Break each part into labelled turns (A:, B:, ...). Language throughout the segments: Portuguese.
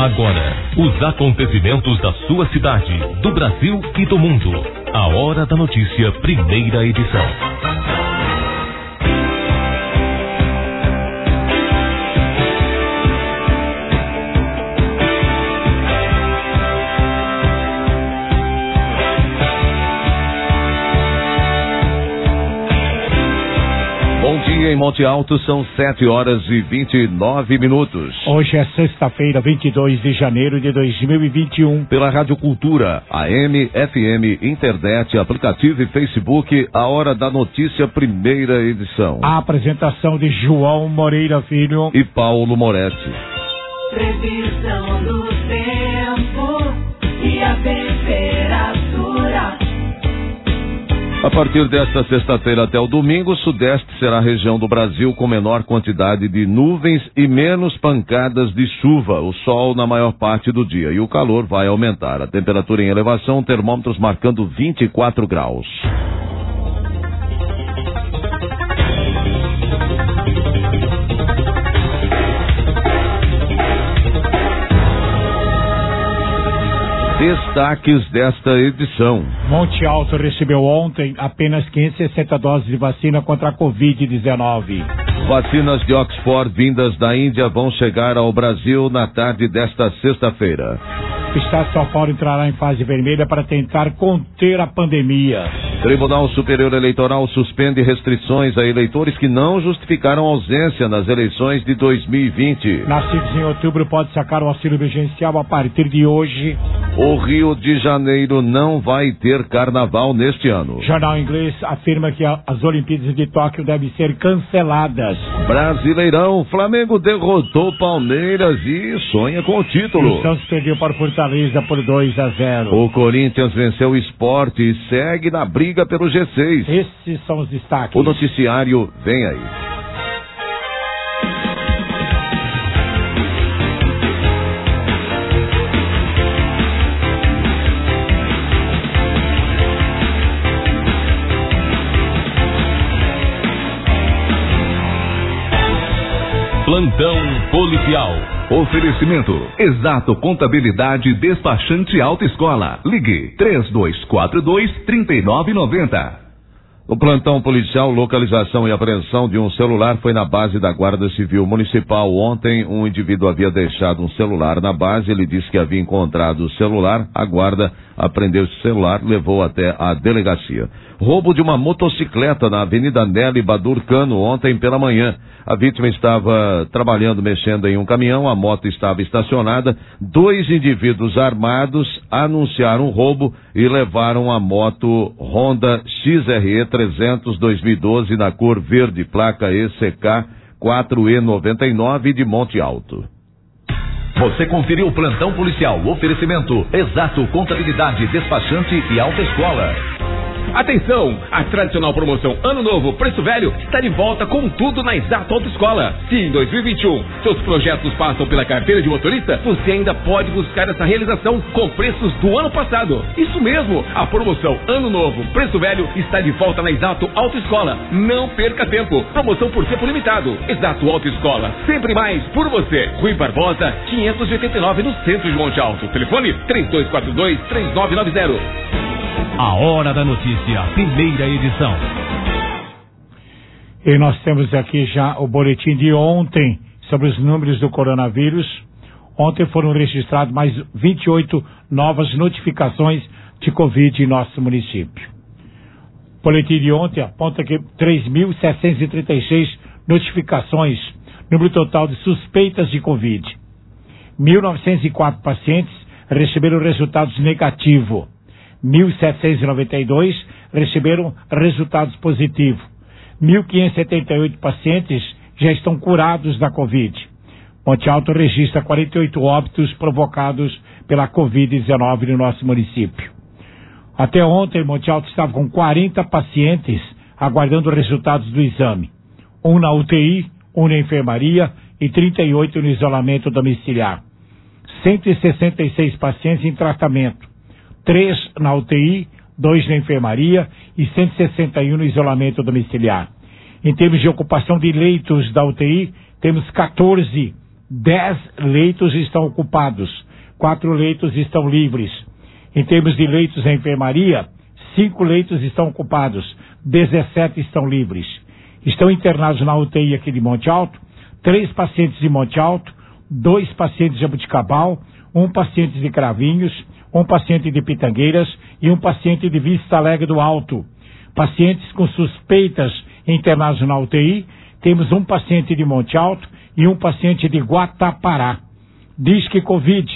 A: Agora, os acontecimentos da sua cidade, do Brasil e do mundo. A Hora da Notícia, primeira edição.
B: Bom dia em Monte Alto, são 7h29.
C: Hoje é sexta-feira, 22 de janeiro de 2021.
B: Pela Rádio Cultura, AM, FM, internet, aplicativo e Facebook, a Hora da Notícia, primeira edição.
C: A apresentação de João Moreira Filho
B: e Paulo Moretti.
D: Previsão do tempo e a temperatura.
B: A partir desta sexta-feira até o domingo, o Sudeste será a região do Brasil com menor quantidade de nuvens e menos pancadas de chuva. O sol na maior parte do dia e o calor vai aumentar. A temperatura em elevação, termômetros marcando 24 graus. Destaques desta edição.
C: Monte Alto recebeu ontem apenas 560 doses de vacina contra a Covid-19.
B: Vacinas de Oxford vindas da Índia vão chegar ao Brasil na tarde desta sexta-feira.
C: O Estado de São Paulo entrará em fase vermelha para tentar conter a pandemia.
B: Tribunal Superior Eleitoral suspende restrições a eleitores que não justificaram ausência nas eleições de 2020.
C: Nascidos em outubro pode sacar o auxílio emergencial a partir de hoje.
B: O Rio de Janeiro não vai ter carnaval neste ano.
C: Jornal inglês afirma que as Olimpíadas de Tóquio devem ser canceladas.
B: Brasileirão, Flamengo derrotou Palmeiras e sonha com o título.
C: O Santos perdeu para o Fortaleza por 2-0.
B: O Corinthians venceu o Sport e segue na briga pelo G6.
C: Esses são os destaques.
B: O noticiário vem aí.
A: Plantão policial.
E: Oferecimento: Exato Contabilidade Despachante Autoescola. Ligue 3242-3990.
B: O plantão policial, localização e apreensão de um celular foi na base da Guarda Civil Municipal. Ontem, um indivíduo havia deixado um celular na base. Ele disse que havia encontrado o celular. A guarda apreendeu esse celular, levou até a delegacia. Roubo de uma motocicleta na Avenida Nelly Badur Cano ontem pela manhã. A vítima estava trabalhando, mexendo em um caminhão, a moto estava estacionada. 2 indivíduos armados anunciaram o roubo e levaram a moto Honda XRE 300 2012 na cor verde, placa ECK 4E99 de Monte Alto.
E: Você conferiu o plantão policial. Oferecimento: Exato Contabilidade Despachante e Autoescola.
F: Atenção! A tradicional promoção Ano Novo Preço Velho está de volta com tudo na Exato Autoescola. Se em 2021 seus projetos passam pela carteira de motorista, você ainda pode buscar essa realização com preços do ano passado. Isso mesmo! A promoção Ano Novo Preço Velho está de volta na Exato Autoescola. Não perca tempo! Promoção por tempo limitado. Exato Autoescola. Sempre mais por você. Rui Barbosa, 589 no centro de Monte Alto. Telefone 3242-3990.
A: A Hora da Notícia, primeira edição.
C: E nós temos aqui já o boletim de ontem sobre os números do coronavírus. Ontem foram registrados mais 28 novas notificações de Covid em nosso município. O boletim de ontem aponta que 3.736 notificações, número total de suspeitas de Covid. 1.904 pacientes receberam resultados negativos. 1.792 receberam resultados positivos. 1.578 pacientes já estão curados da Covid. Monte Alto registra 48 óbitos provocados pela Covid-19 no nosso município. Até ontem, Monte Alto estava com 40 pacientes aguardando resultados do exame. 1 na UTI, 1 na enfermaria e 38 no isolamento domiciliar. 166 pacientes em tratamento. 3 na UTI, 2 na enfermaria e 161 no isolamento domiciliar. Em termos de ocupação de leitos da UTI, temos 14 10 leitos estão ocupados, 4 leitos estão livres. Em termos de leitos na enfermaria, 5 leitos estão ocupados, 17 estão livres. Estão internados na UTI aqui de Monte Alto, 3 pacientes de Monte Alto, 2 pacientes de Jabuticabal, 1 paciente de Cravinhos, 1 paciente de Pitangueiras e 1 paciente de Vista Alegre do Alto. Pacientes com suspeitas internados na UTI, temos 1 paciente de Monte Alto e 1 paciente de Guatapará. Disque Covid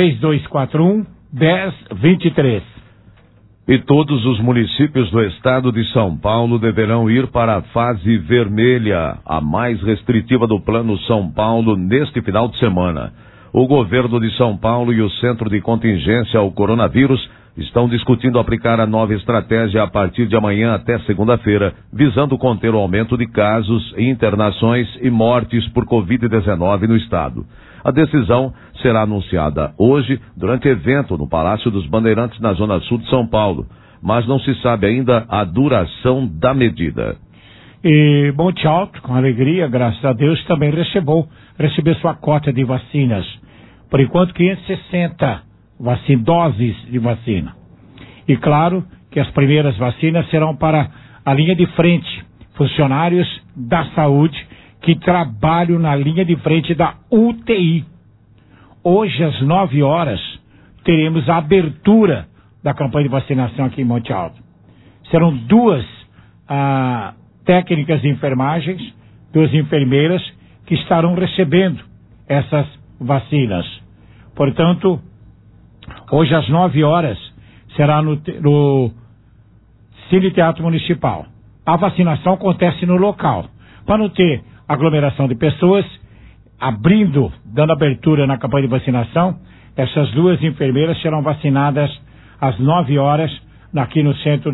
C: 3241-1023.
B: E todos os municípios do estado de São Paulo deverão ir para a fase vermelha, a mais restritiva do Plano São Paulo, neste final de semana. O governo de São Paulo e o Centro de Contingência ao Coronavírus estão discutindo aplicar a nova estratégia a partir de amanhã até segunda-feira, visando conter o aumento de casos, internações e mortes por Covid-19 no estado. A decisão será anunciada hoje durante evento no Palácio dos Bandeirantes, na Zona Sul de São Paulo, mas não se sabe ainda a duração da medida.
C: E Monte Alto, com alegria, graças a Deus, também recebeu sua cota de vacinas. Por enquanto, 560 doses de vacina. E claro que as primeiras vacinas serão para a linha de frente, funcionários da saúde que trabalham na linha de frente da UTI. Hoje, às 9 horas, teremos a abertura da campanha de vacinação aqui em Monte Alto. Serão 2 técnicas de enfermagens, 2 enfermeiras que estarão recebendo essas vacinas. Portanto, hoje às 9 horas será no Cine Teatro Municipal. A vacinação acontece no local. Para não ter aglomeração de pessoas, dando abertura na campanha de vacinação, essas 2 enfermeiras serão vacinadas às 9 horas aqui no Centro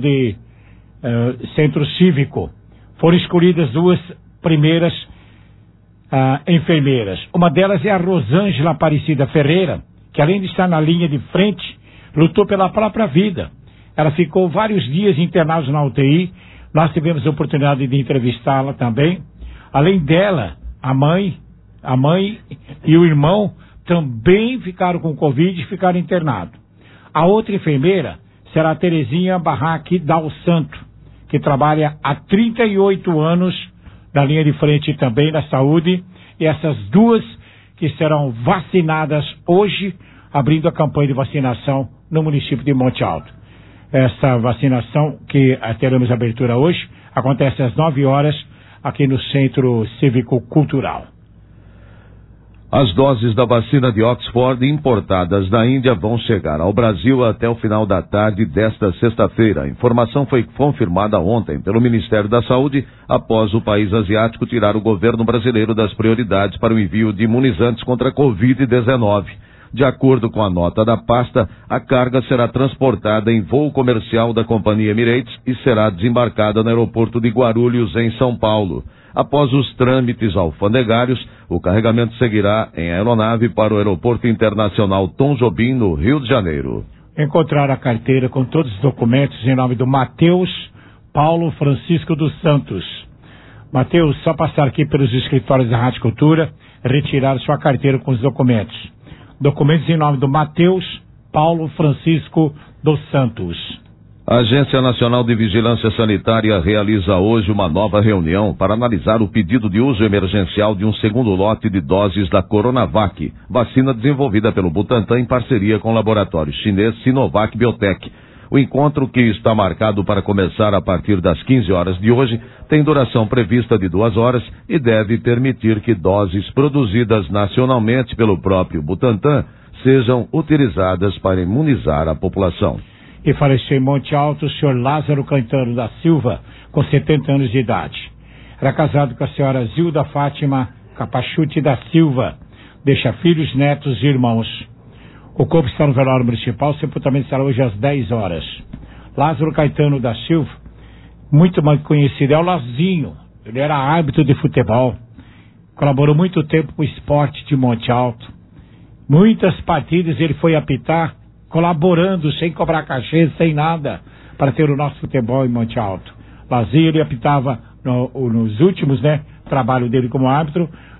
C: Cívico. Foram escolhidas 2 primeiras enfermeiras. Uma delas é a Rosângela Aparecida Ferreira, que além de estar na linha de frente, lutou pela própria vida. Ela ficou vários dias internada na UTI. Nós tivemos a oportunidade de entrevistá-la também. Além dela, a mãe e o irmão também ficaram com Covid e ficaram internados. A outra enfermeira será a Terezinha Barraque Dal Santo, que trabalha há 38 anos na linha de frente também da saúde. E essas 2 que serão vacinadas hoje, abrindo a campanha de vacinação no município de Monte Alto. Essa vacinação, que teremos abertura hoje, acontece às 9 horas aqui no Centro Cívico Cultural.
B: As doses da vacina de Oxford importadas da Índia vão chegar ao Brasil até o final da tarde desta sexta-feira. A informação foi confirmada ontem pelo Ministério da Saúde, após o país asiático tirar o governo brasileiro das prioridades para o envio de imunizantes contra a Covid-19. De acordo com a nota da pasta, a carga será transportada em voo comercial da companhia Emirates e será desembarcada no aeroporto de Guarulhos, em São Paulo. Após os trâmites alfandegários, o carregamento seguirá em aeronave para o Aeroporto Internacional Tom Jobim, no Rio de Janeiro.
C: Encontrar a carteira com todos os documentos em nome do Matheus Paulo Francisco dos Santos. Matheus, só passar aqui pelos escritórios da Rádio Cultura, retirar sua carteira com os documentos. Documentos em nome do Matheus Paulo Francisco dos Santos.
B: A Agência Nacional de Vigilância Sanitária realiza hoje uma nova reunião para analisar o pedido de uso emergencial de um segundo lote de doses da Coronavac, vacina desenvolvida pelo Butantan em parceria com o laboratório chinês Sinovac Biotech. O encontro, que está marcado para começar a partir das 15 horas de hoje, tem duração prevista de 2 horas e deve permitir que doses produzidas nacionalmente pelo próprio Butantan sejam utilizadas para imunizar a população.
C: E faleceu em Monte Alto o senhor Lázaro Caetano da Silva, com 70 anos de idade. Era casado com a senhora Zilda Fátima Capachute da Silva. Deixa filhos, netos e irmãos. O corpo está no velório municipal, o sepultamento será hoje às 10 horas. Lázaro Caetano da Silva, muito mais conhecido, é o Lazinho. Ele era árbitro de futebol. Colaborou muito tempo com o esporte de Monte Alto. Muitas partidas ele foi apitar, colaborando, sem cobrar cachê, sem nada, para ter o nosso futebol em Monte Alto. Lazinho, ele apitava nos últimos, trabalho dele como árbitro,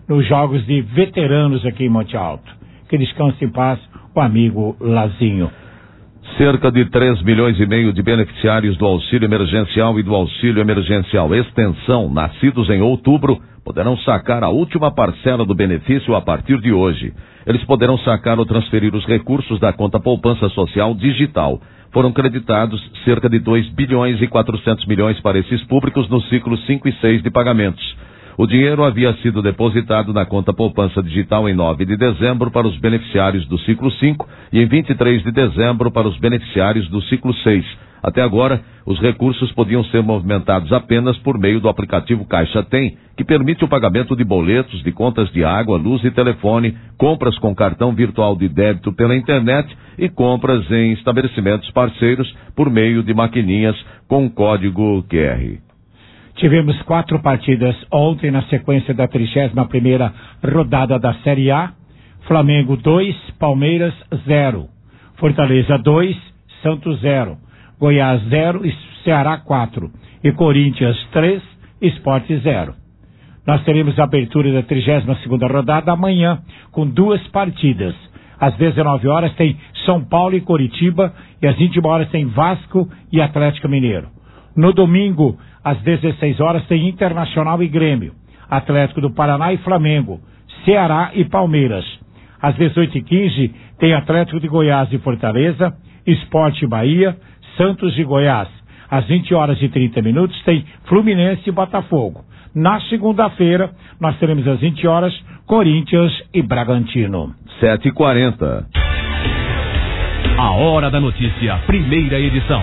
C: nos jogos de veteranos aqui em Monte Alto. Que descanse em paz o amigo Lazinho.
B: Cerca de 3,5 milhões de beneficiários do auxílio emergencial e do auxílio emergencial extensão, nascidos em outubro, poderão sacar a última parcela do benefício a partir de hoje. Eles poderão sacar ou transferir os recursos da conta poupança social digital. Foram creditados cerca de 2 bilhões e 400 milhões para esses públicos nos ciclos 5 e 6 de pagamentos. O dinheiro havia sido depositado na conta poupança digital em 9 de dezembro para os beneficiários do ciclo 5 e em 23 de dezembro para os beneficiários do ciclo 6. Até agora, os recursos podiam ser movimentados apenas por meio do aplicativo Caixa Tem, que permite o pagamento de boletos, de contas de água, luz e telefone, compras com cartão virtual de débito pela internet e compras em estabelecimentos parceiros por meio de maquininhas com código QR.
C: Tivemos 4 partidas ontem na sequência da 31ª rodada da Série A. Flamengo 2, Palmeiras 0. Fortaleza 2, Santos 0. Goiás 0 e Ceará 4. E Corinthians 3, Sport 0. Nós teremos a abertura da 32ª rodada amanhã com 2 partidas. Às 19 horas tem São Paulo e Coritiba e às 21 horas tem Vasco e Atlético Mineiro. No domingo, às 16 horas, tem Internacional e Grêmio, Atlético do Paraná e Flamengo, Ceará e Palmeiras. Às 18h15, tem Atlético de Goiás e Fortaleza, Sport e Bahia, Santos e Goiás. Às 20 horas e 30 minutos, tem Fluminense e Botafogo. Na segunda-feira, nós teremos às 20 horas, Corinthians e Bragantino.
B: 7h40.
A: A Hora da Notícia, primeira edição.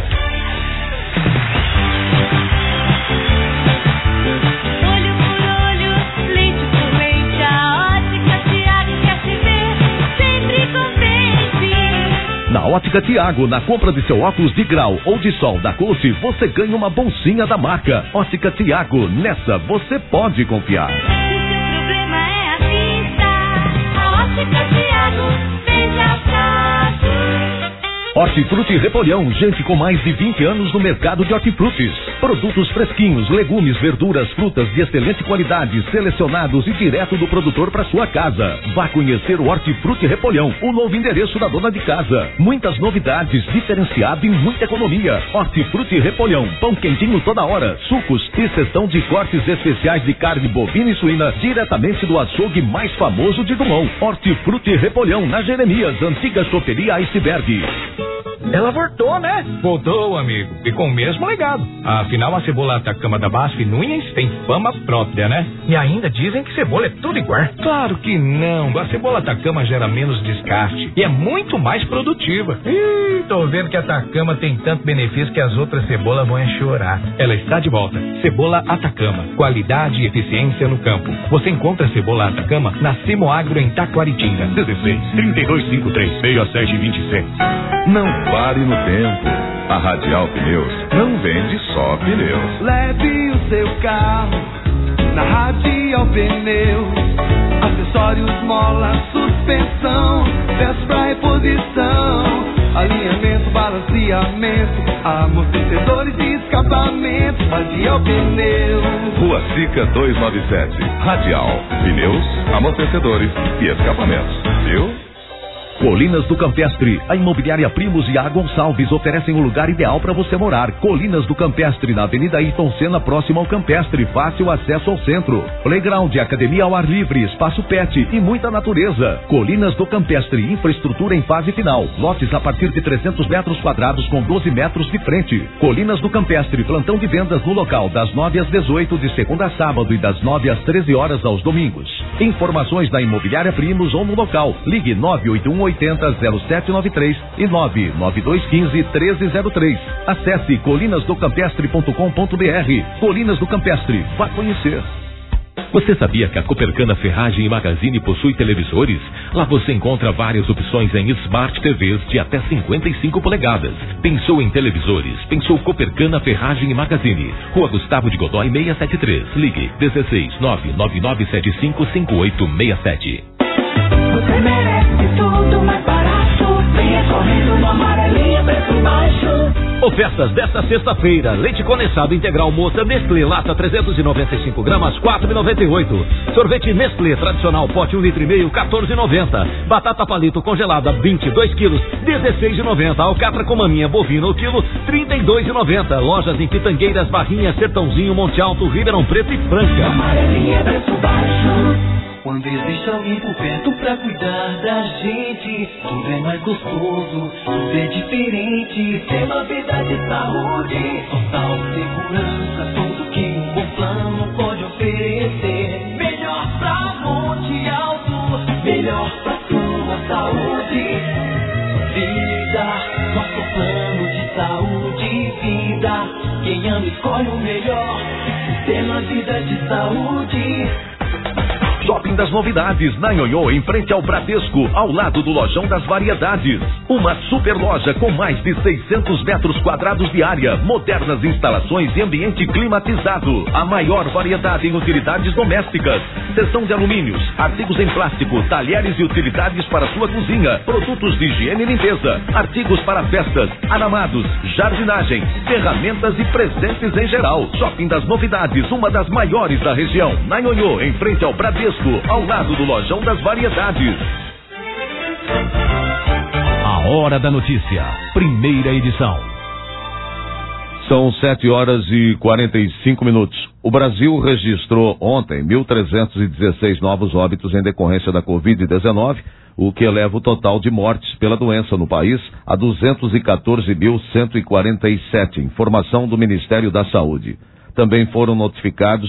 D: Olho por olho, leite por leite, a Ótica Tiago quer te ver sempre contente.
E: Na Ótica Tiago, na compra de seu óculos de grau ou de sol da Coach, você ganha uma bolsinha da marca. Ótica Tiago, nessa você pode confiar.
D: O seu problema é a vista, a Ótica Tiago veja fácil.
E: Hortifruti Repolhão, gente com mais de 20 anos no mercado de hortifrutis. Produtos fresquinhos, legumes, verduras, frutas de excelente qualidade, selecionados e direto do produtor para sua casa. Vá conhecer o Hortifruti Repolhão, o novo endereço da dona de casa. Muitas novidades, diferenciado e muita economia. Hortifruti Repolhão, pão quentinho toda hora, sucos e seção de cortes especiais de carne bovina e suína, diretamente do açougue mais famoso de Dumont. Hortifruti Repolhão, na Jeremias, antiga choperia Iceberg.
G: Ela voltou, né? Voltou, amigo. E com o mesmo legado. Afinal, a cebola Atacama da BASF Nunes tem fama própria, né? E ainda dizem que cebola é tudo igual. Claro que não. A cebola Atacama gera menos descarte e é muito mais produtiva. Ih, tô vendo que a Atacama tem tanto benefício que as outras cebolas vão chorar. Ela está de volta. Cebola Atacama. Qualidade e eficiência no campo. Você encontra a cebola Atacama na Semoagro em Taquaritinga.
E: 16 3253 6727.
H: Não pare no tempo. A Radial Pneus não vende só pneus.
I: Leve o seu carro na Radial Pneus. Acessórios, mola, suspensão, peças pra reposição, alinhamento, balanceamento, amortecedores e escapamento. Radial Pneus.
H: Rua Sica 297. Radial Pneus, amortecedores e escapamentos. Viu?
E: Colinas do Campestre, a imobiliária Primos e A Gonçalves oferecem o lugar ideal para você morar. Colinas do Campestre, na Avenida Ayrton Senna, próximo ao Campestre, fácil acesso ao centro. Playground, academia ao ar livre, espaço pet e muita natureza. Colinas do Campestre, infraestrutura em fase final. Lotes a partir de 300 metros quadrados com 12 metros de frente. Colinas do Campestre, plantão de vendas no local das 9 às 18 de segunda a sábado e das 9 às 13 horas aos domingos. Informações da imobiliária Primos ou no local. Ligue 981 800793 e 99215-1303. Acesse colinasdocampestre.com.br. Colinas do Campestre. Vá conhecer.
A: Você sabia que a Copercana Ferragem e Magazine possui televisores? Lá você encontra várias opções em Smart TVs de até 55 polegadas. Pensou em televisores? Pensou Copercana Ferragem e Magazine. Rua Gustavo de Godoy 673. Ligue 16 999755867.
D: Você merece tudo mais barato. Venha correndo no amarelinho, preço baixo.
A: Ofertas desta sexta-feira: leite condensado integral moça Nestlé, lata 395 gramas, 4,98. Sorvete Nestlé tradicional, pote 1,5 litro, 14,90. Batata palito congelada, 22 quilos, 16,90. Alcatra com maminha bovina, o quilo, 32,90. Lojas em Pitangueiras, Barrinha, Sertãozinho, Monte Alto, Ribeirão Preto e Franca.
I: Amarelinha, preço baixo. Quando existe alguém por perto pra cuidar da gente, tudo é mais gostoso, tudo é diferente. Tem uma vida de saúde, total segurança, tudo que um bom plano pode oferecer. Melhor pra Monte Alto, melhor pra sua saúde. Vida, nosso plano de saúde e vida. Quem ama escolhe o melhor, sistema Vida de Saúde.
E: Shopping das Novidades, na Ionhô, em frente ao Bradesco, ao lado do Lojão das Variedades. Uma super loja com mais de 600 metros quadrados de área, modernas instalações e ambiente climatizado. A maior variedade em utilidades domésticas. Seção de alumínios, artigos em plástico, talheres e utilidades para sua cozinha, produtos de higiene e limpeza, artigos para festas, aramados, jardinagem, ferramentas e presentes em geral. Shopping das Novidades, uma das maiores da região, na Ionhô, em frente ao Bradesco, ao lado do Lojão das Variedades.
A: A Hora da Notícia, primeira edição.
B: São 7h45. O Brasil registrou ontem 1.316 novos óbitos em decorrência da Covid-19, o que eleva o total de mortes pela doença no país a 214.147, informação do Ministério da Saúde. Também foram notificados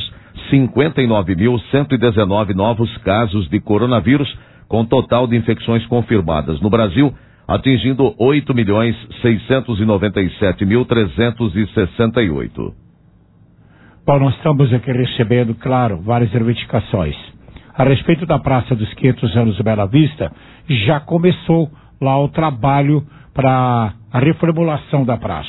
B: 59.119 novos casos de coronavírus, com total de infecções confirmadas no Brasil, atingindo 8.697.368.
C: Bom, nós estamos aqui recebendo, claro, várias reivindicações. A respeito da Praça dos 500 anos do Bela Vista, já começou lá o trabalho para a reformulação da praça.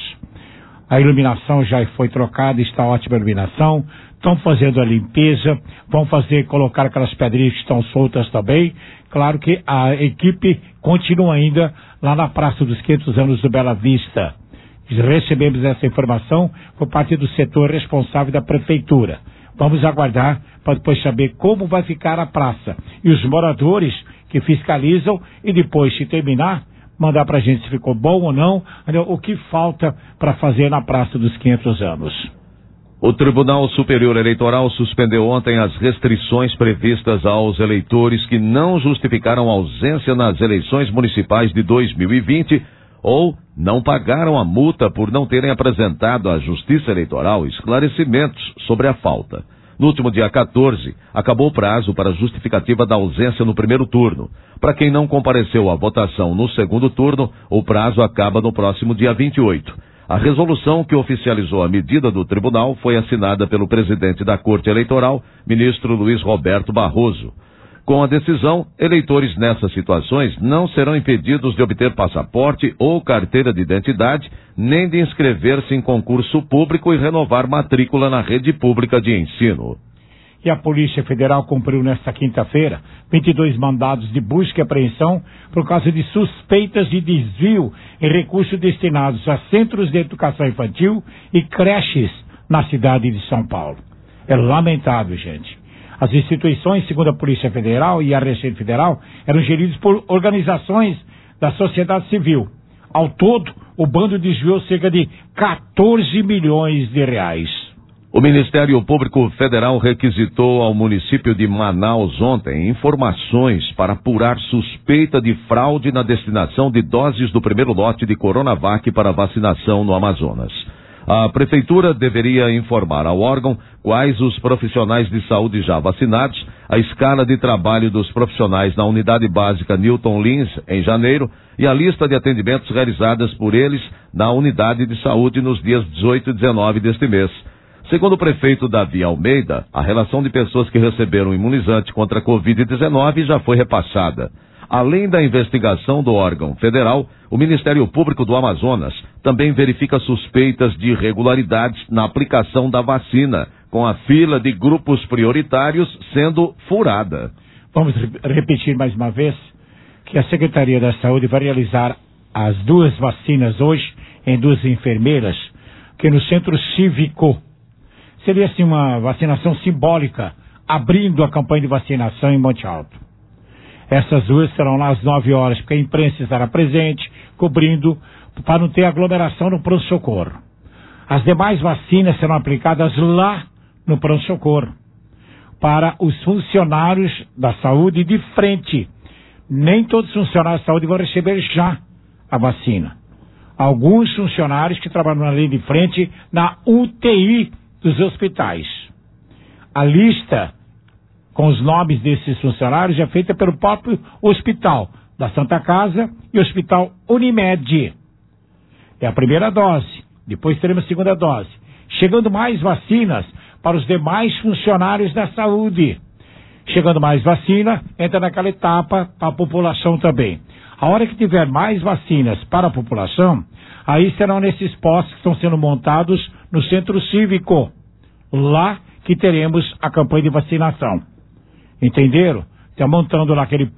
C: A iluminação já foi trocada, está ótima iluminação. Estão fazendo a limpeza, vão colocar aquelas pedrinhas que estão soltas também. Claro que a equipe continua ainda lá na Praça dos 500 anos do Bela Vista. Recebemos essa informação por parte do setor responsável da prefeitura. Vamos aguardar para depois saber como vai ficar a praça. E os moradores que fiscalizam e depois, se terminar, mandar para a gente se ficou bom ou não, o que falta para fazer na Praça dos 500 anos.
B: O Tribunal Superior Eleitoral suspendeu ontem as restrições previstas aos eleitores que não justificaram ausência nas eleições municipais de 2020 ou não pagaram a multa por não terem apresentado à Justiça Eleitoral esclarecimentos sobre a falta. No último dia 14, acabou o prazo para justificativa da ausência no primeiro turno. Para quem não compareceu à votação no segundo turno, o prazo acaba no próximo dia 28. A resolução que oficializou a medida do tribunal foi assinada pelo presidente da Corte Eleitoral, ministro Luiz Roberto Barroso. Com a decisão, eleitores nessas situações não serão impedidos de obter passaporte ou carteira de identidade, nem de inscrever-se em concurso público e renovar matrícula na rede pública de ensino.
C: E a Polícia Federal cumpriu nesta quinta-feira 22 mandados de busca e apreensão por causa de suspeitas de desvio em recursos destinados a centros de educação infantil e creches na cidade de São Paulo. É lamentável, gente. As instituições, segundo a Polícia Federal e a Receita Federal, eram geridas por organizações da sociedade civil. Ao todo, o bando desviou cerca de 14 milhões de reais.
B: O Ministério Público Federal requisitou ao município de Manaus ontem informações para apurar suspeita de fraude na destinação de doses do primeiro lote de Coronavac para vacinação no Amazonas. A prefeitura deveria informar ao órgão quais os profissionais de saúde já vacinados, a escala de trabalho dos profissionais na unidade básica Newton Lins, em janeiro, e a lista de atendimentos realizadas por eles na unidade de saúde nos dias 18 e 19 deste mês. Segundo o prefeito Davi Almeida, a relação de pessoas que receberam o imunizante contra a Covid-19 já foi repassada. Além da investigação do órgão federal, o Ministério Público do Amazonas também verifica suspeitas de irregularidades na aplicação da vacina, com a fila de grupos prioritários sendo furada.
C: Vamos repetir mais uma vez que a Secretaria da Saúde vai realizar as 2 vacinas hoje em 2 enfermeiras, que no centro cívico seria assim uma vacinação simbólica, abrindo a campanha de vacinação em Monte Alto. Essas 2 serão lá às 9 horas, porque a imprensa estará presente, cobrindo, para não ter aglomeração no pronto-socorro. As demais vacinas serão aplicadas lá no pronto-socorro, para os funcionários da saúde de frente. Nem todos os funcionários da saúde vão receber já a vacina. Alguns funcionários que trabalham na linha de frente, na UTI dos hospitais. A lista com os nomes desses funcionários é feita pelo próprio hospital da Santa Casa e Hospital Unimed. É a primeira dose, depois teremos a segunda dose. Chegando mais vacinas para os demais funcionários da saúde. Chegando mais vacina, entra naquela etapa para a população também. A hora que tiver mais vacinas para a população, aí serão nesses postos que estão sendo montados no centro cívico. Lá que teremos a campanha de vacinação. Entenderam? Está montando lá aquele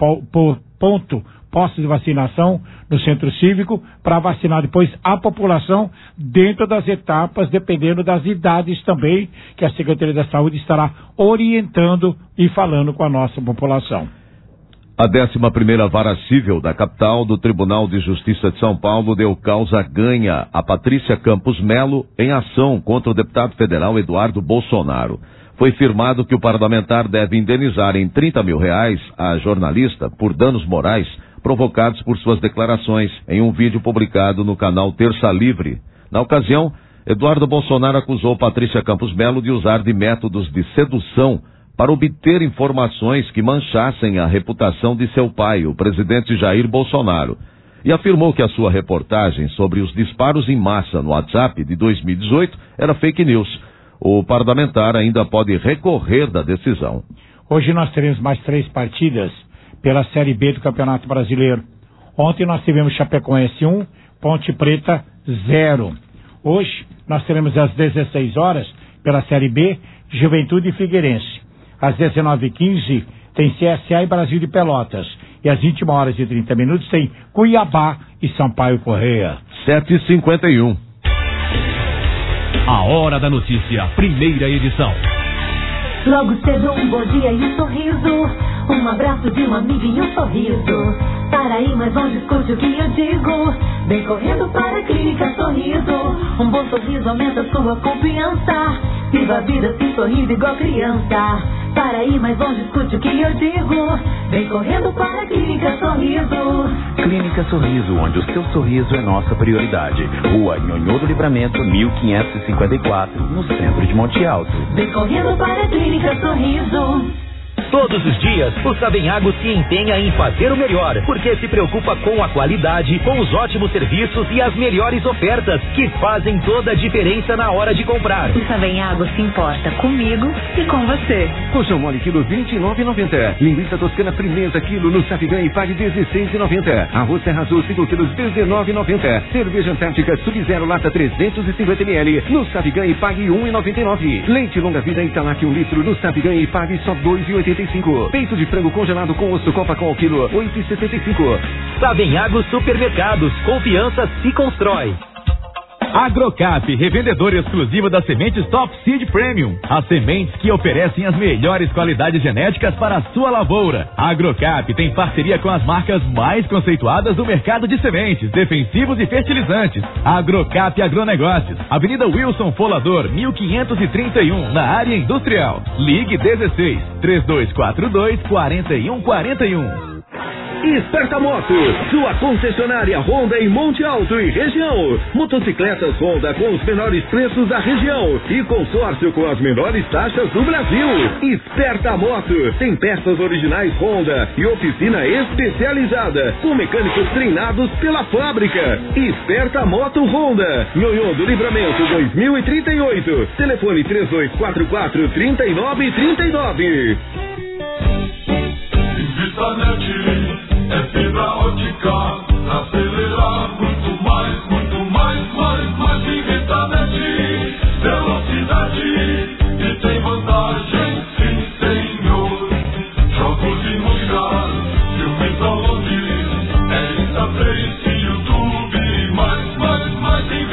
C: posto de vacinação no centro cívico para vacinar depois a população dentro das etapas, dependendo das idades também, que a Secretaria da Saúde estará orientando e falando com a nossa população.
B: A 11ª Vara Civil da capital do Tribunal de Justiça de São Paulo deu causa ganha a Patrícia Campos Melo em ação contra o deputado federal Eduardo Bolsonaro. Foi firmado que o parlamentar deve indenizar em R$30 mil a jornalista por danos morais provocados por suas declarações em um vídeo publicado no canal Terça Livre. Na ocasião, Eduardo Bolsonaro acusou Patrícia Campos Melo de usar de métodos de sedução para obter informações que manchassem a reputação de seu pai, o presidente Jair Bolsonaro, e afirmou que a sua reportagem sobre os disparos em massa no WhatsApp de 2018 era fake news. O parlamentar ainda pode recorrer da decisão.
C: Hoje nós teremos mais 3 partidas pela Série B do Campeonato Brasileiro. Ontem nós tivemos Chapecoense 1, Ponte Preta 0. Hoje nós teremos às 16 horas pela Série B, Juventude e Figueirense. Às 19h15 tem CSA e Brasil de Pelotas. E às 21 horas e 30 minutos tem Cuiabá e Sampaio Corrêa.
B: 7h51.
A: A Hora da Notícia, primeira edição.
J: Logo cedo um bom dia e um sorriso, um abraço de uma amiga e um sorriso. Para aí, mas não discute o que eu digo. Vem correndo para a Clínica Sorriso. Um bom sorriso aumenta sua confiança. Viva a vida se sorrindo igual criança. Para aí, mas não discute o que eu digo. Vem correndo para a Clínica Sorriso.
K: Clínica Sorriso, onde o seu sorriso é nossa prioridade. Rua Nhonhô do Livramento, 1554, no centro de Monte Alto.
J: Vem correndo para a Clínica Sorriso.
L: Todos os dias, o Savenhago se empenha em fazer o melhor, porque se preocupa com a qualidade, com os ótimos serviços e as melhores ofertas, que fazem toda a diferença na hora de comprar.
M: O Savenhago se importa comigo e com você.
N: Colchão mole quilo R$29,90. Linguiça toscana firmeza quilo no Savigan e pague R$16,90. Arroz Serra Azul 5 quilos R$19,90. Cerveja Antártica Sub-Zero lata 350 ml no Savigan e pague R$1,99. Leite longa vida Italac 1 litro no Savigan e pague só R$2,85. Peito de frango congelado com osso Copacol ao quilo, R$8,75.
L: Savenhago Supermercados, confiança se constrói.
O: Agrocap, revendedora exclusiva das sementes Top Seed Premium. As sementes que oferecem as melhores qualidades genéticas para a sua lavoura. A Agrocap tem parceria com as marcas mais conceituadas do mercado de sementes, defensivos e fertilizantes. Agrocap Agronegócios, Avenida Wilson Folador, 1531, na área industrial. Ligue 16 3242 4141.
P: Esperta Moto, sua concessionária Honda em Monte Alto e região. Motocicletas Honda com os menores preços da região e consórcio com as menores taxas do Brasil. Esperta Moto, tem peças originais Honda e oficina especializada com mecânicos treinados pela fábrica. Esperta Moto Honda, Nhonhô do Livramento 2038. Telefone 3244-3939.
Q: Invitanet é fibra ótica, acelerar muito mais Invitanet, velocidade e tem vantagem, sim senhor. Jogos de música, filmes aonde, é Instagram, YouTube, mais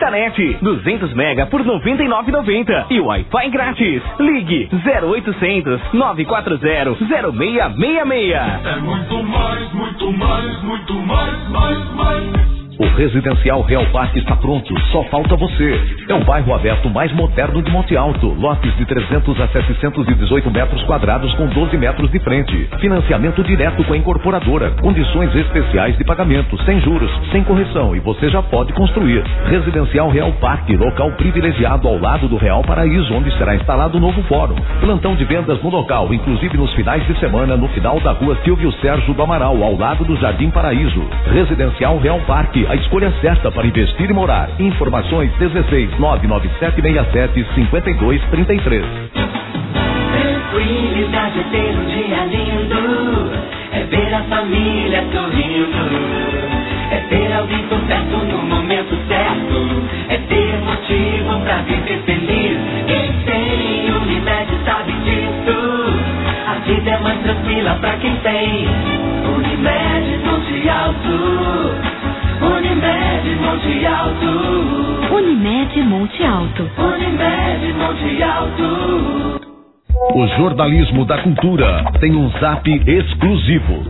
R: Internet 200 mega por R$ 99,90 e Wi-Fi grátis. Ligue 0800 940 0666.
Q: É muito mais, muito mais, muito mais.
E: O Residencial Real Parque está pronto, só falta você. É o bairro aberto mais moderno de Monte Alto. Lotes de 300 a 718 metros quadrados com 12 metros de frente. Financiamento direto com a incorporadora. Condições especiais de pagamento, sem juros, sem correção, e você já pode construir. Residencial Real Parque, local privilegiado ao lado do Real Paraíso, onde será instalado o novo fórum. Plantão de vendas no local, inclusive nos finais de semana, no final da rua Silvio Sérgio do Amaral, ao lado do Jardim Paraíso. Residencial Real Parque, a escolha certa para investir e morar. Informações 16 99767 5233.
I: Tranquilidade é ter um dia lindo, é ver a família sorrindo, é ter alguém por perto no momento certo, é ter motivo pra viver feliz. Quem tem Unimed sabe disso, a vida é mais tranquila pra quem tem Unimed Monte Alto. Unimed Monte Alto.
M: Unimed Monte Alto.
I: Unimed Monte Alto.
E: O jornalismo da cultura tem um zap exclusivo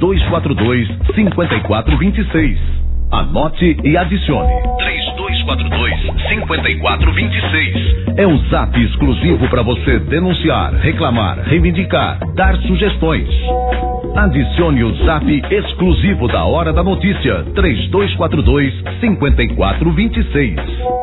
E: 3242-5426. Anote e adicione 3242-5426. É o zap exclusivo para você denunciar, reclamar, reivindicar, dar sugestões. Adicione o zap exclusivo da Hora da Notícia 3242-5426.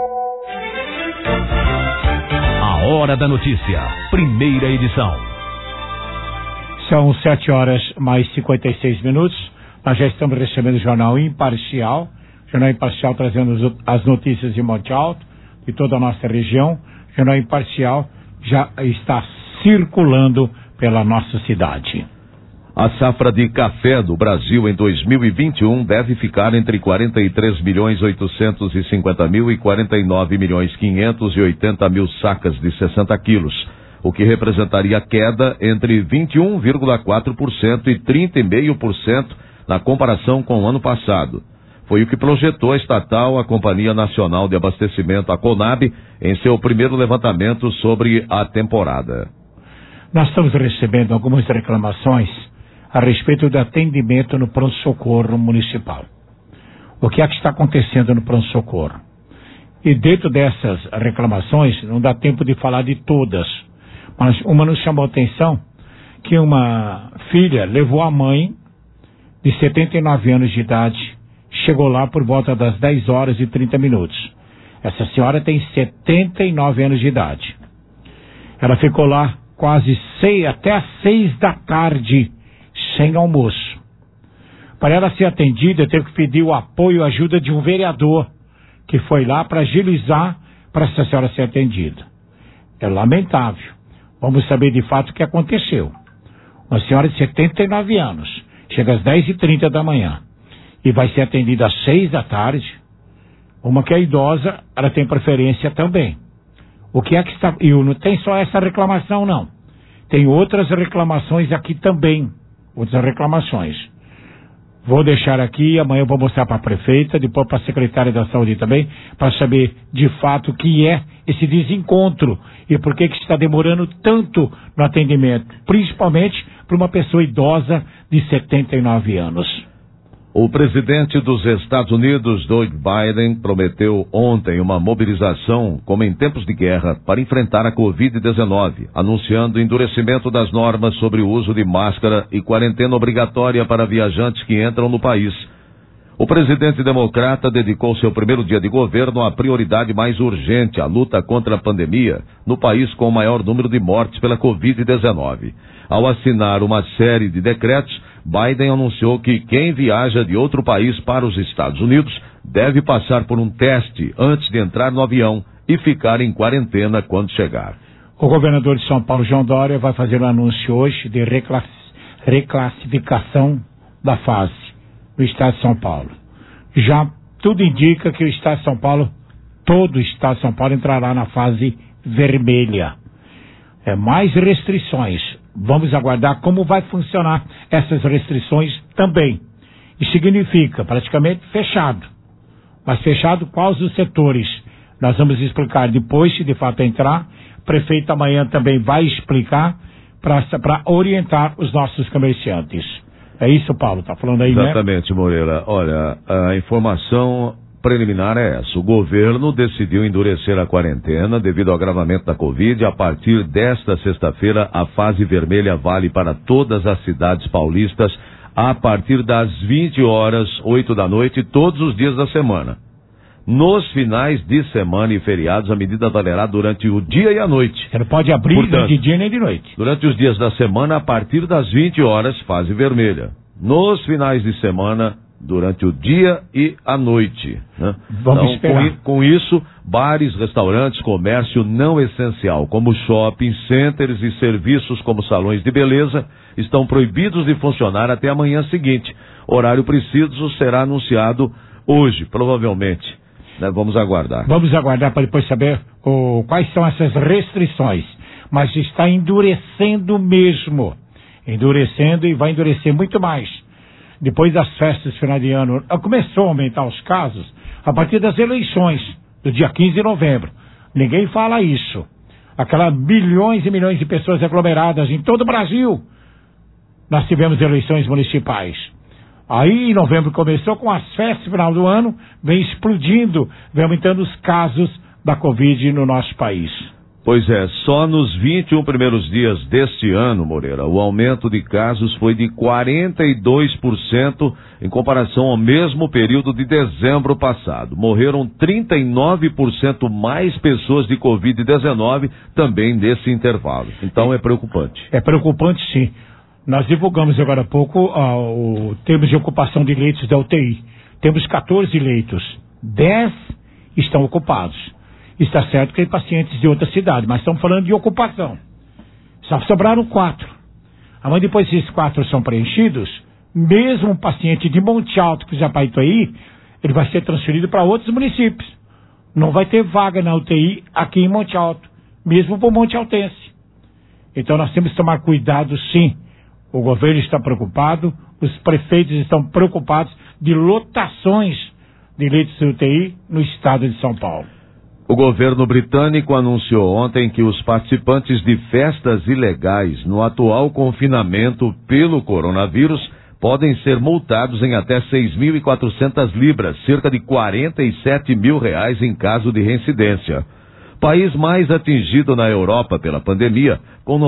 A: A Hora da Notícia, primeira edição.
C: São 7h mais 56. Nós já estamos recebendo o Jornal Imparcial. Jornal Imparcial trazendo as notícias de Monte Alto, de toda a nossa região. Jornal Imparcial já está circulando pela nossa cidade.
B: A safra de café do Brasil em 2021 deve ficar entre 43.850.000 e 49.580.000 sacas de 60 quilos, o que representaria queda entre 21,4% e 30,5% na comparação com o ano passado. Foi o que projetou a estatal, a Companhia Nacional de Abastecimento, a CONAB, em seu primeiro levantamento sobre a temporada.
C: Nós estamos recebendo algumas reclamações a respeito do atendimento no pronto-socorro municipal. O que é que está acontecendo no pronto-socorro? E dentro dessas reclamações, não dá tempo de falar de todas, mas uma nos chamou a atenção, que uma filha levou a mãe de 79 anos de idade, chegou lá por volta das 10h30. Essa senhora tem 79 anos de idade. Ela ficou lá até às 6 da tarde, sem almoço. Para ela ser atendida, teve que pedir o apoio e a ajuda de um vereador, que foi lá para agilizar para essa senhora ser atendida. É lamentável. Vamos saber de fato o que aconteceu. Uma senhora de 79 anos, chega às 10h30 da manhã e vai ser atendida às 6 da tarde. Uma que é idosa, ela tem preferência também. O que é que está... E não tem só essa reclamação, não. Tem outras reclamações aqui também. Outras reclamações. Vou deixar aqui, amanhã eu vou mostrar para a prefeita, depois para a secretária da saúde também, para saber de fato o que é esse desencontro e por que está demorando tanto no atendimento, principalmente para uma pessoa idosa de 79 anos.
B: O presidente dos Estados Unidos, Joe Biden, prometeu ontem uma mobilização, como em tempos de guerra, para enfrentar a Covid-19, anunciando endurecimento das normas sobre o uso de máscara e quarentena obrigatória para viajantes que entram no país. O presidente democrata dedicou seu primeiro dia de governo à prioridade mais urgente, a luta contra a pandemia, no país com o maior número de mortes pela Covid-19. Ao assinar uma série de decretos, Biden anunciou que quem viaja de outro país para os Estados Unidos deve passar por um teste antes de entrar no avião e ficar em quarentena quando chegar.
C: O governador de São Paulo, João Dória, vai fazer um anúncio hoje de reclassificação da fase no estado de São Paulo. Já tudo indica que o estado de São Paulo, todo o estado de São Paulo entrará na fase vermelha. Mais restrições. Vamos aguardar como vai funcionar essas restrições também. E significa praticamente fechado. Mas fechado quais os setores? Nós vamos explicar depois, se de fato entrar. O prefeito amanhã também vai explicar para orientar os nossos comerciantes. É isso, Paulo? Tá falando aí,
B: Exatamente, né? Moreira. Olha, a informação preliminar é essa. O governo decidiu endurecer a quarentena devido ao agravamento da Covid. A partir desta sexta-feira, a fase vermelha vale para todas as cidades paulistas a partir das 20 horas, 8 da noite, todos os dias da semana. Nos finais de semana e feriados, a medida valerá durante o dia e a noite.
C: Você não pode abrir. Portanto, nem de dia nem de noite.
B: Durante os dias da semana, a partir das 20 horas, fase vermelha. Nos finais de semana, durante o dia e a noite. Né?
C: Vamos esperar.
B: Com isso, bares, restaurantes, comércio não essencial, como shopping, centers e serviços como salões de beleza, estão proibidos de funcionar até a manhã seguinte. Horário preciso será anunciado hoje, provavelmente. Né? Vamos aguardar.
C: Vamos aguardar para depois saber quais são essas restrições. Mas está endurecendo mesmo. Endurecendo e vai endurecer muito mais. Depois das festas de final de ano, começou a aumentar os casos a partir das eleições, do dia 15 de novembro. Ninguém fala isso. Aquelas milhões e milhões de pessoas aglomeradas em todo o Brasil. Nós tivemos eleições municipais. Aí em novembro começou com as festas no final do ano, vem explodindo, vem aumentando os casos da Covid no nosso país.
B: Pois é, só nos 21 primeiros dias deste ano, Moreira, o aumento de casos foi de 42% em comparação ao mesmo período de dezembro passado. Morreram 39% mais pessoas de Covid-19 também nesse intervalo. Então é preocupante.
C: É preocupante, sim. Nós divulgamos agora há pouco o termos de ocupação de leitos da UTI. Temos 14 leitos, 10 estão ocupados. Está certo que tem pacientes de outra cidade, mas estamos falando de ocupação. Só sobraram 4. Amanhã depois esses 4 são preenchidos, mesmo um paciente de Monte Alto que já para Ituaí, ele vai ser transferido para outros municípios. Não vai ter vaga na UTI aqui em Monte Alto, mesmo para o Monte Altense. Então nós temos que tomar cuidado, sim. O governo está preocupado, os prefeitos estão preocupados de lotações de leitos de UTI no estado de São Paulo.
B: O governo britânico anunciou ontem que os participantes de festas ilegais no atual confinamento pelo coronavírus podem ser multados em até 6.400 libras, cerca de R$47 mil em caso de reincidência. País mais atingido na Europa pela pandemia, com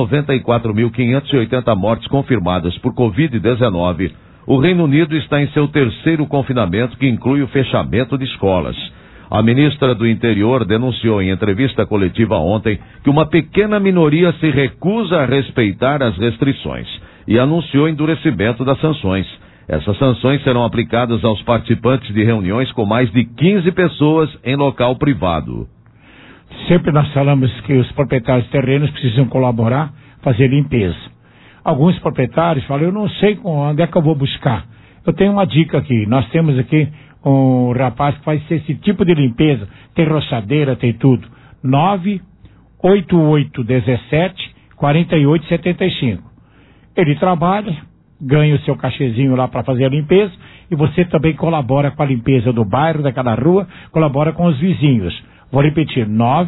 B: 94.580 mortes confirmadas por Covid-19, o Reino Unido está em seu terceiro confinamento, que inclui o fechamento de escolas. A ministra do Interior denunciou em entrevista coletiva ontem que uma pequena minoria se recusa a respeitar as restrições e anunciou endurecimento das sanções. Essas sanções serão aplicadas aos participantes de reuniões com mais de 15 pessoas em local privado.
C: Sempre nós falamos que os proprietários de terrenos precisam colaborar, fazer limpeza. Alguns proprietários falam, eu não sei onde é que eu vou buscar. Eu tenho uma dica aqui, nós temos aqui um rapaz que faz esse tipo de limpeza, tem roçadeira, tem tudo. 98817-4875. Ele trabalha, ganha o seu cachezinho lá para fazer a limpeza e você também colabora com a limpeza do bairro, daquela rua, colabora com os vizinhos. Vou repetir,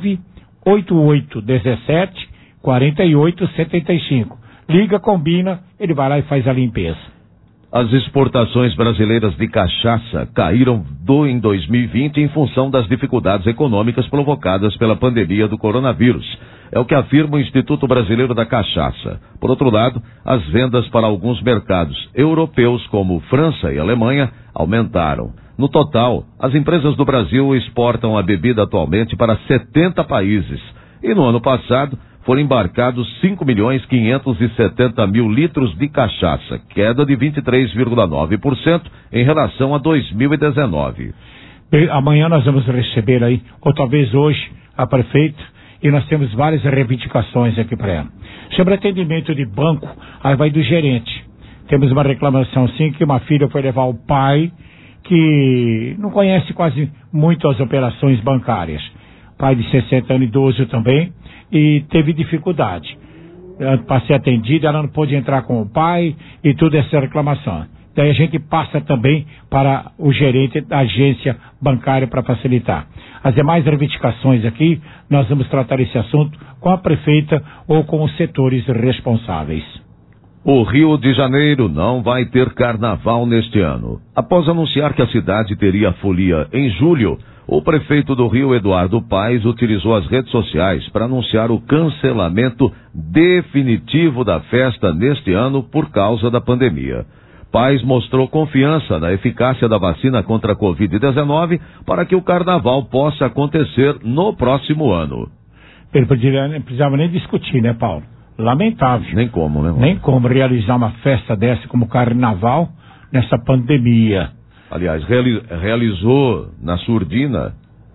C: 98817-4875. Liga, combina, ele vai lá e faz a limpeza.
B: As exportações brasileiras de cachaça caíram em 2020 em função das dificuldades econômicas provocadas pela pandemia do coronavírus. É o que afirma o Instituto Brasileiro da Cachaça. Por outro lado, as vendas para alguns mercados europeus, como França e Alemanha, aumentaram. No total, as empresas do Brasil exportam a bebida atualmente para 70 países. E no ano passado, foram embarcados 5.570.000 litros de cachaça, queda de 23,9% em relação a 2019.
C: Amanhã nós vamos receber aí, ou talvez hoje, a prefeita, e nós temos várias reivindicações aqui para ela. Sobre atendimento de banco, aí vai do gerente. Temos uma reclamação sim, que uma filha foi levar o pai, que não conhece quase muito as operações bancárias. Pai de 60 anos, idoso também, e teve dificuldade. Para ser atendida, ela não pôde entrar com o pai e toda essa reclamação. daí a gente passa também para o gerente da agência bancária para facilitar. As demais reivindicações aqui, nós vamos tratar esse assunto com a prefeita ou com os setores responsáveis.
B: O Rio de Janeiro não vai ter carnaval neste ano. Após anunciar que a cidade teria folia em julho, o prefeito do Rio, Eduardo Paes, utilizou as redes sociais para anunciar o cancelamento definitivo da festa neste ano por causa da pandemia. Paes mostrou confiança na eficácia da vacina contra a Covid-19 para que o carnaval possa acontecer no próximo ano.
C: Ele não precisava nem discutir, né, Paulo? Lamentável.
B: Nem como, né?
C: Nem como realizar uma festa dessa como carnaval nessa pandemia.
B: Aliás, realizou na Surdina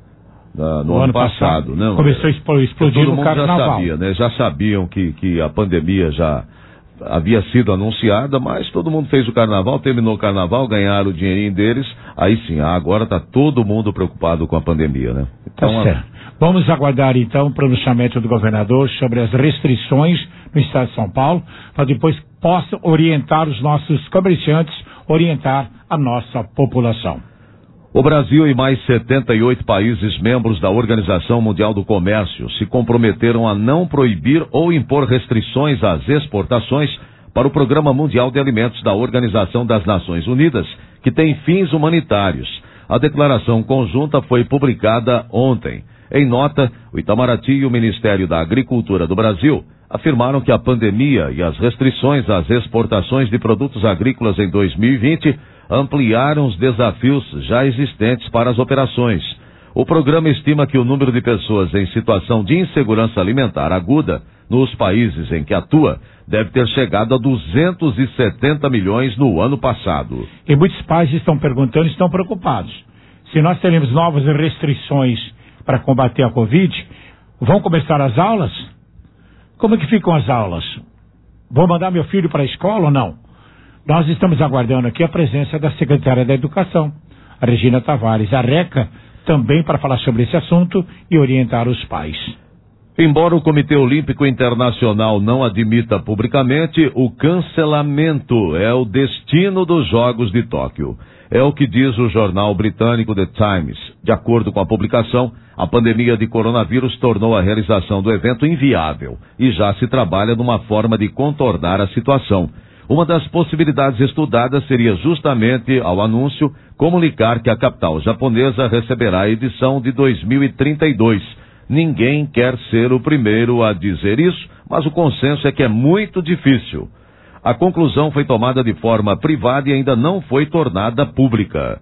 B: no ano passado, né?
C: Começou a explodir no carnaval.
B: Já sabia, né? Já sabiam que a pandemia já havia sido anunciada, mas todo mundo fez o carnaval, terminou o carnaval, ganharam o dinheirinho deles, aí sim, agora está todo mundo preocupado com a pandemia, né?
C: Então, tá certo. Vamos aguardar então o pronunciamento do governador sobre as restrições no estado de São Paulo, para depois possa orientar os nossos comerciantes, orientar a nossa população.
B: O Brasil e mais 78 países membros da Organização Mundial do Comércio se comprometeram a não proibir ou impor restrições às exportações para o Programa Mundial de Alimentos da Organização das Nações Unidas, que tem fins humanitários. A declaração conjunta foi publicada ontem. Em nota, o Itamaraty e o Ministério da Agricultura do Brasil afirmaram que a pandemia e as restrições às exportações de produtos agrícolas em 2020 ampliaram os desafios já existentes para as operações. O programa estima que o número de pessoas em situação de insegurança alimentar aguda nos países em que atua deve ter chegado a 270 milhões no ano passado.
C: E muitos pais estão perguntando, estão preocupados. Se nós teremos novas restrições para combater a Covid, vão começar as aulas? Como é que ficam as aulas? Vou mandar meu filho para a escola ou não? Nós estamos aguardando aqui a presença da secretária da Educação, a Regina Tavares, a RECA, também para falar sobre esse assunto e orientar os pais.
B: Embora o Comitê Olímpico Internacional não admita publicamente, o cancelamento é o destino dos Jogos de Tóquio. É o que diz o jornal britânico The Times. De acordo com a publicação, a pandemia de coronavírus tornou a realização do evento inviável e já se trabalha numa forma de contornar a situação. Uma das possibilidades estudadas seria justamente, ao anúncio, comunicar que a capital japonesa receberá a edição de 2032. Ninguém quer ser o primeiro a dizer isso, mas o consenso é que é muito difícil. A conclusão foi tomada de forma privada e ainda não foi tornada pública.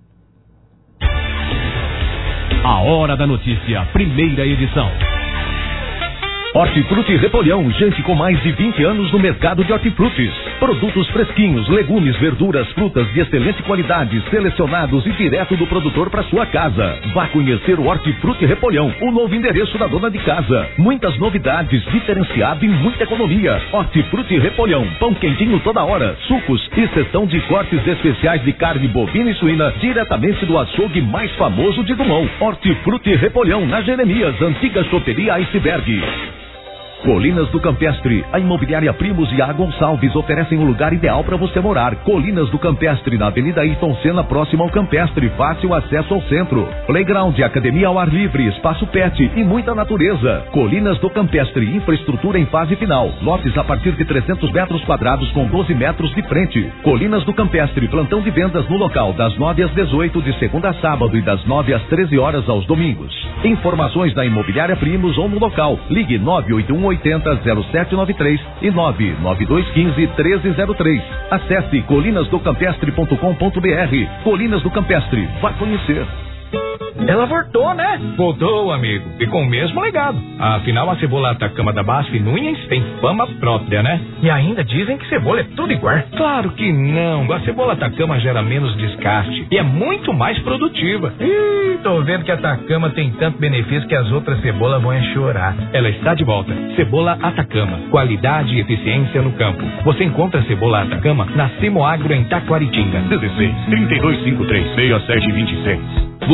A: A Hora da Notícia, primeira edição.
L: Hortifruti Repolhão, gente com mais de 20 anos no mercado de hortifrutis. Produtos fresquinhos, legumes, verduras, frutas de excelente qualidade, selecionados e direto do produtor para sua casa. Vá conhecer o Hortifruti Repolhão, o novo endereço da dona de casa. Muitas novidades, diferenciado e muita economia. Hortifruti Repolhão, pão quentinho toda hora, sucos e seção de cortes especiais de carne bovina e suína, diretamente do açougue mais famoso de Dumont. Hortifruti Repolhão, na Jeremias, antiga choperia Iceberg. Colinas do Campestre, a imobiliária Primos e A Gonçalves oferecem um lugar ideal para você morar. Colinas do Campestre, na Avenida Ayrton Senna, próximo ao Campestre, fácil acesso ao centro. Playground, academia ao ar livre, espaço pet e muita natureza. Colinas do Campestre, infraestrutura em fase final. Lotes a partir de 300 metros quadrados com 12 metros de frente. Colinas do Campestre, plantão de vendas no local das 9 às 18 de segunda a sábado e das 9 às 13 horas aos domingos. Informações da imobiliária Primos ou no local. Ligue 981800793 e 992151303. Acesse colinasdocampestre.com.br. Colinas do Campestre, vá conhecer.
G: Ela voltou, né? Voltou, amigo. E com o mesmo legado. Afinal, a cebola Atacama da BASF Nunes tem fama própria, né? E ainda dizem que cebola é tudo igual. Claro que não. A cebola Atacama gera menos descarte e é muito mais produtiva. Ih, tô vendo que a Atacama tem tanto benefício que as outras cebolas vão chorar. Ela está de volta. Cebola Atacama. Qualidade e eficiência no campo. Você encontra a cebola Atacama na Semoagro em Taquaritinga.
L: 16 3253 6726.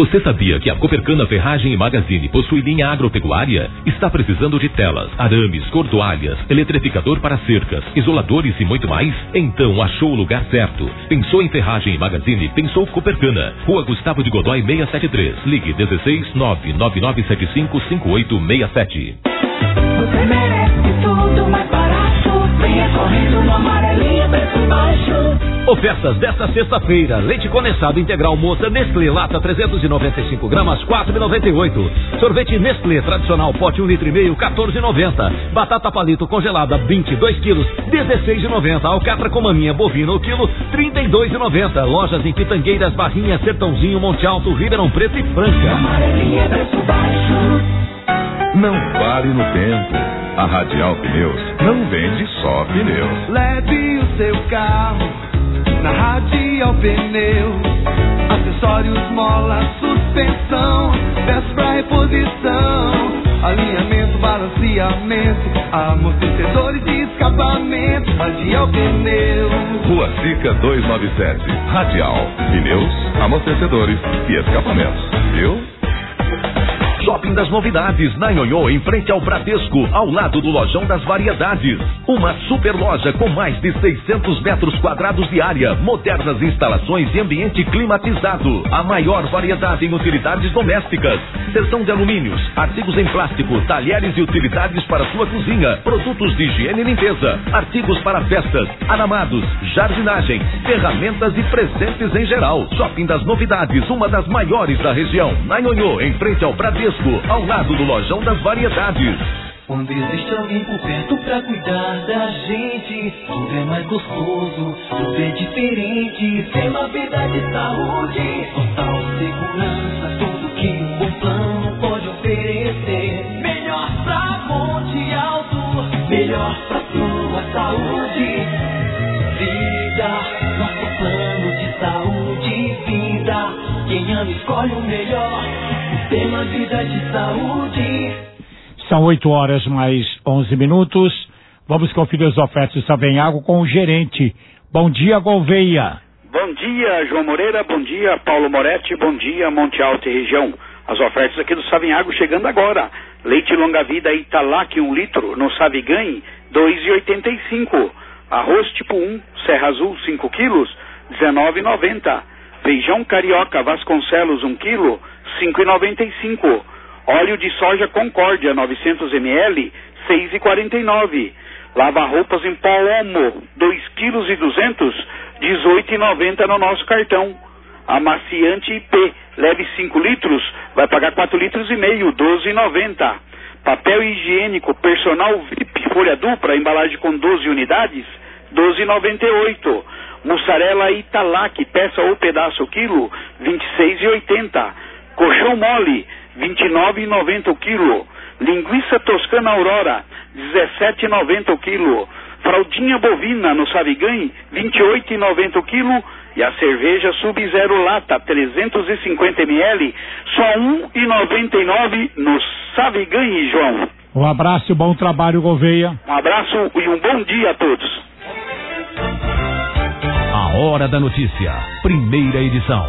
A: Você sabia que a Copercana Ferragem e Magazine possui linha agropecuária? Está precisando de telas, arames, cordoalhas, eletrificador para cercas, isoladores e muito mais? Então achou o lugar certo. Pensou em Ferragem e Magazine? Pensou Copercana. Rua Gustavo de Godoy 673. Ligue 16 99975 5867.
I: Você merece tudo mais barato. Venha correndo no Amarelinha, preço baixo.
L: Ofertas desta sexta-feira: leite condensado integral moça Nestlé lata 395 gramas 4,98. Sorvete Nestlé tradicional pote 1,5 litro 14,90. Batata palito congelada 22 quilos 16,90. Alcatra com maminha bovina o quilo 32,90. Lojas em Pitangueiras, Barrinha, Sertãozinho, Monte Alto, Ribeirão Preto e Franca.
I: Amarelinha, preço baixo.
H: Não pare no tempo. A Radial Pneus não vende só pneus.
I: Leve o seu carro na Radial Pneus. Acessórios, mola, suspensão, peças pra reposição, alinhamento, balanceamento, amortecedores e escapamento. Radial Pneus.
H: Rua Sica 297. Radial Pneus, amortecedores e escapamentos. Viu?
E: Shopping das Novidades, na Ionhô, em frente ao Bradesco, ao lado do Lojão das Variedades. Uma super loja com mais de 600 metros quadrados de área, modernas instalações e ambiente climatizado. A maior variedade em utilidades domésticas. Seção de alumínios, artigos em plástico, talheres e utilidades para sua cozinha, produtos de higiene e limpeza, artigos para festas, aramados, jardinagem, ferramentas e presentes em geral. Shopping das Novidades, uma das maiores da região, na Ionhô, em frente ao Bradesco, ao lado do Lojão das Variedades.
I: Quando existe alguém por perto pra cuidar da gente, tudo é mais gostoso, tudo é diferente. Tem uma vida de saúde, total segurança, tudo que um bom plano pode oferecer. Melhor pra Monte Alto, melhor pra sua saúde. Vida, nosso plano de saúde e vida. Quem ama escolhe o melhor. Tem uma vida de saúde.
C: São 8 horas mais 11 minutos. Vamos conferir as ofertas do Savenhago com o gerente. Bom dia, Gouveia.
S: Bom dia, João Moreira. Bom dia, Paulo Moretti. Bom dia, Monte Alto e região. As ofertas aqui do Savenhago chegando agora. Leite longa-vida Italac 1 litro no Saviganhe 2,85. Arroz tipo 1, Serra Azul 5 quilos 19,90. Feijão carioca Vasconcelos 1 quilo 5,95. Óleo de soja Concórdia 900 ml 6,49. Lava-roupas em pó Omo 2 quilos e 200 18,90 no nosso cartão. Amaciante IP leve 5 litros vai pagar 4 litros e meio 12,90. Papel higiênico personal VIP folha dupla embalagem com 12 unidades 12,98. Mussarela Italac, peça ou pedaço quilo, 26,80. Colchão mole, 29,90 o quilo. Linguiça toscana Aurora, 17,90 o quilo. Fraldinha bovina no Saviganhe, 28,90 o quilo. E a cerveja Sub-Zero lata, 350 ml, só 1,99 no Saviganhe, João.
C: Um abraço e bom trabalho, Gouveia.
S: Um abraço e um bom dia a todos.
E: A Hora da Notícia, primeira edição.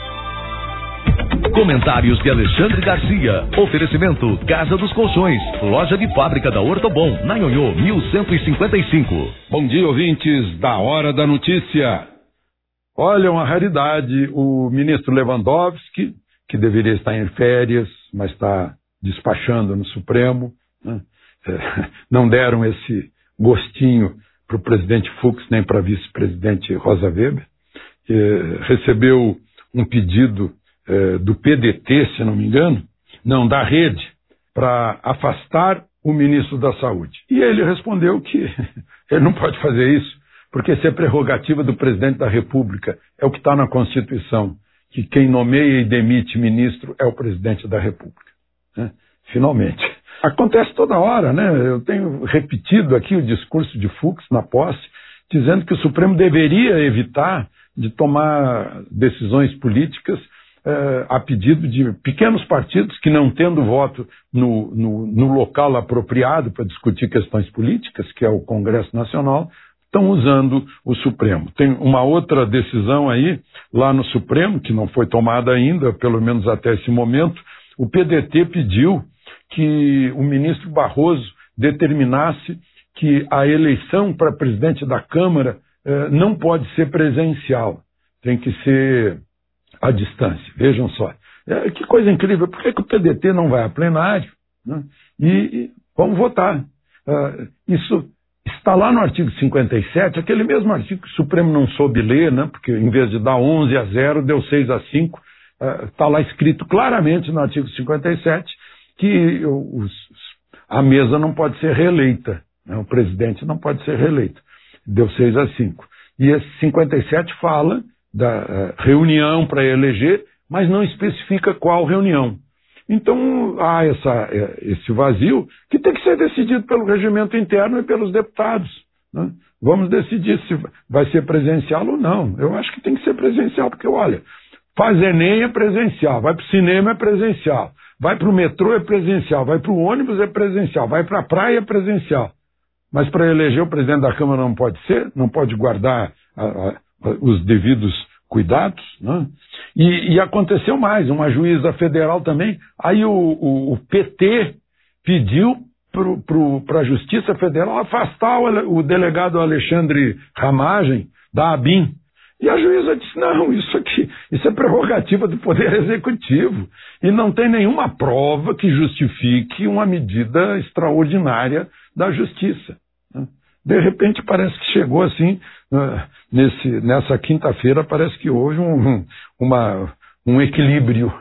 E: Comentários de Alexandre Garcia. Oferecimento Casa dos Colchões, loja de fábrica da Ortobon, na Ionhô 1155.
T: Bom dia, ouvintes da Hora da Notícia. Olha, uma raridade, o ministro Lewandowski, que deveria estar em férias, mas está despachando no Supremo, né? Não deram esse gostinho para o presidente Fux nem para a vice-presidente Rosa Weber. Recebeu um pedido do PDT, se não me engano, não, da Rede, para afastar o ministro da Saúde. E ele respondeu que ele não pode fazer isso, porque isso é prerrogativa do presidente da República. É o que está na Constituição, que quem nomeia e demite ministro é o presidente da República. Né? Finalmente. Acontece toda hora, né? Eu tenho repetido aqui o discurso de Fux na posse, dizendo que o Supremo deveria evitar de tomar decisões políticas a pedido de pequenos partidos que, não tendo voto no local apropriado para discutir questões políticas, que é o Congresso Nacional, estão usando o Supremo. Tem uma outra decisão aí, lá no Supremo, que não foi tomada ainda, pelo menos até esse momento. O PDT pediu que o ministro Barroso determinasse que a eleição para presidente da Câmara não pode ser presencial, tem que ser à distância. Vejam só. Que coisa incrível. Por que o PDT não vai a plenário, né? E vamos votar? Isso está lá no artigo 57, aquele mesmo artigo que o Supremo não soube ler, né? Porque em vez de dar 11-0, deu 6-5. Está lá escrito claramente no artigo 57 que a mesa não pode ser reeleita, né? O presidente não pode ser reeleito. Deu 6-5. E esse 57 fala da reunião para eleger, mas não especifica qual reunião. Então há esse vazio que tem que ser decidido pelo regimento interno e pelos deputados, né? Vamos decidir se vai ser presencial ou não. Eu acho que tem que ser presencial, porque olha, faz Enem é presencial, vai para o cinema é presencial, vai para o metrô é presencial, vai para o ônibus é presencial, vai para a praia é presencial. Mas para eleger o presidente da Câmara não pode ser, não pode guardar os devidos cuidados, né? E aconteceu mais, uma juíza federal também, aí o PT pediu para a Justiça Federal afastar o delegado Alexandre Ramagem da ABIN. E a juíza disse, não, isso é prerrogativa do Poder Executivo e não tem nenhuma prova que justifique uma medida extraordinária da Justiça. De repente parece que chegou assim, nessa quinta-feira parece que houve um equilíbrio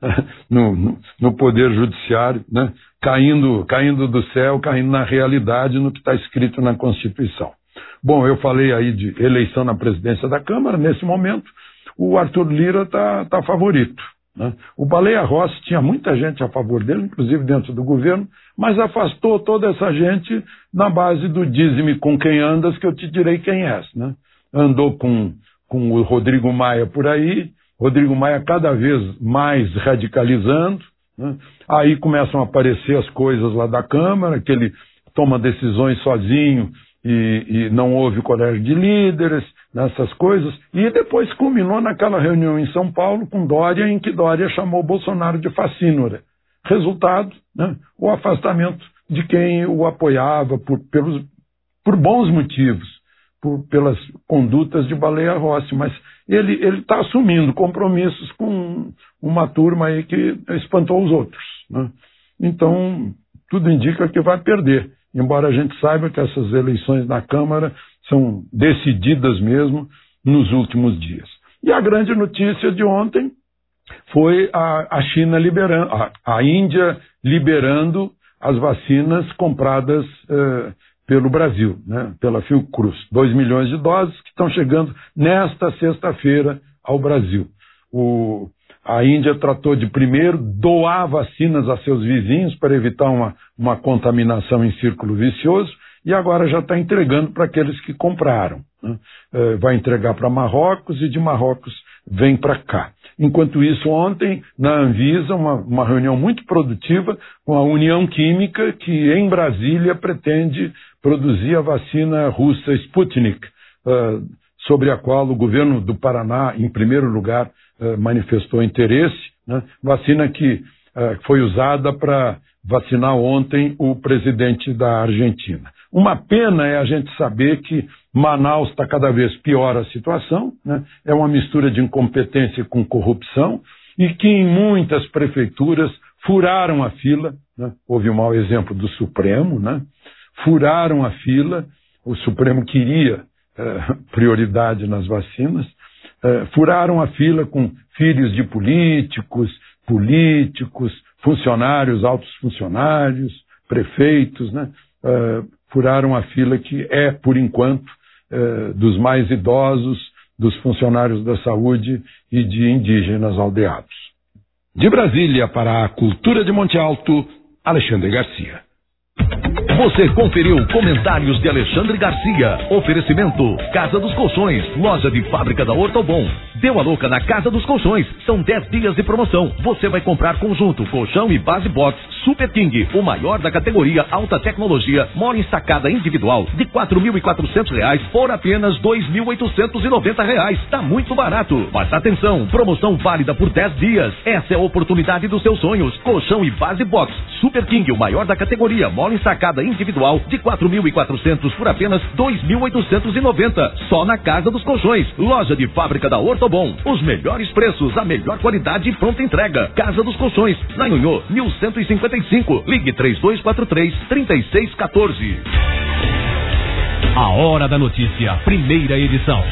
T: no Poder Judiciário, né? Caindo do céu, caindo na realidade, no que está escrito na Constituição. Bom, eu falei aí de eleição na presidência da Câmara, nesse momento o Arthur Lira está favorito, né? O Baleia Rossi tinha muita gente a favor dele, inclusive dentro do governo, mas afastou toda essa gente na base do dize-me com quem andas que eu te direi quem és, né? Andou com o Rodrigo Maia por aí, Rodrigo Maia cada vez mais radicalizando, né? Aí começam a aparecer as coisas lá da Câmara, que ele toma decisões sozinho e não houve colégio de líderes, nessas coisas, e depois culminou naquela reunião em São Paulo com Dória, em que Dória chamou Bolsonaro de facínora. Resultado, né, o afastamento de quem o apoiava por bons motivos, pelas condutas de Baleia Rossi, mas ele está assumindo compromissos com uma turma aí que espantou os outros, né? Então, tudo indica que vai perder, embora a gente saiba que essas eleições na Câmara são decididas mesmo nos últimos dias. E a grande notícia de ontem foi a China liberando, a Índia liberando as vacinas compradas pelo Brasil, né, pela Fiocruz. 2 milhões de doses que estão chegando nesta sexta-feira ao Brasil. A Índia tratou de primeiro doar vacinas a seus vizinhos para evitar uma contaminação em círculo vicioso, e agora já está entregando para aqueles que compraram, né? Vai entregar para Marrocos e de Marrocos vem para cá. Enquanto isso, ontem, na Anvisa, uma reunião muito produtiva com a União Química, que em Brasília pretende produzir a vacina russa Sputnik, sobre a qual o governo do Paraná, em primeiro lugar, manifestou interesse, né? Vacina que foi usada para vacinar ontem o presidente da Argentina. Uma pena é a gente saber que Manaus está cada vez pior a situação, né? É uma mistura de incompetência com corrupção e que em muitas prefeituras furaram a fila, né? Houve um mau exemplo do Supremo, né? Furaram a fila, o Supremo queria prioridade nas vacinas, furaram a fila com filhos de políticos, funcionários, altos funcionários, prefeitos, né? Furaram a fila que é, por enquanto, dos mais idosos, dos funcionários da saúde e de indígenas aldeados. De Brasília para a Cultura de Monte Alto, Alexandre Garcia.
A: Você conferiu comentários de Alexandre Garcia. Oferecimento: Casa dos Colchões, loja de fábrica da Ortobon.
E: Deu a louca na Casa dos Colchões. São 10 dias de promoção. Você vai comprar conjunto, colchão e base box Super King, o maior da categoria alta tecnologia, mora em sacada individual de R$ 4.400 por apenas R$ 2.890. Tá muito barato. Mas atenção, promoção válida por 10 dias. Essa é a oportunidade dos seus sonhos. Colchão e base box Super King, o maior da categoria, mora em sacada individual de R$ 4.400 por apenas R$ 2.890. Só na Casa dos Colchões. Loja de fábrica da Ortobon. Os melhores preços, a melhor qualidade e pronta entrega. Casa dos Colchões, na Nhonhô, 1155. Ligue 3243-3614.
L: A Hora da Notícia, primeira edição.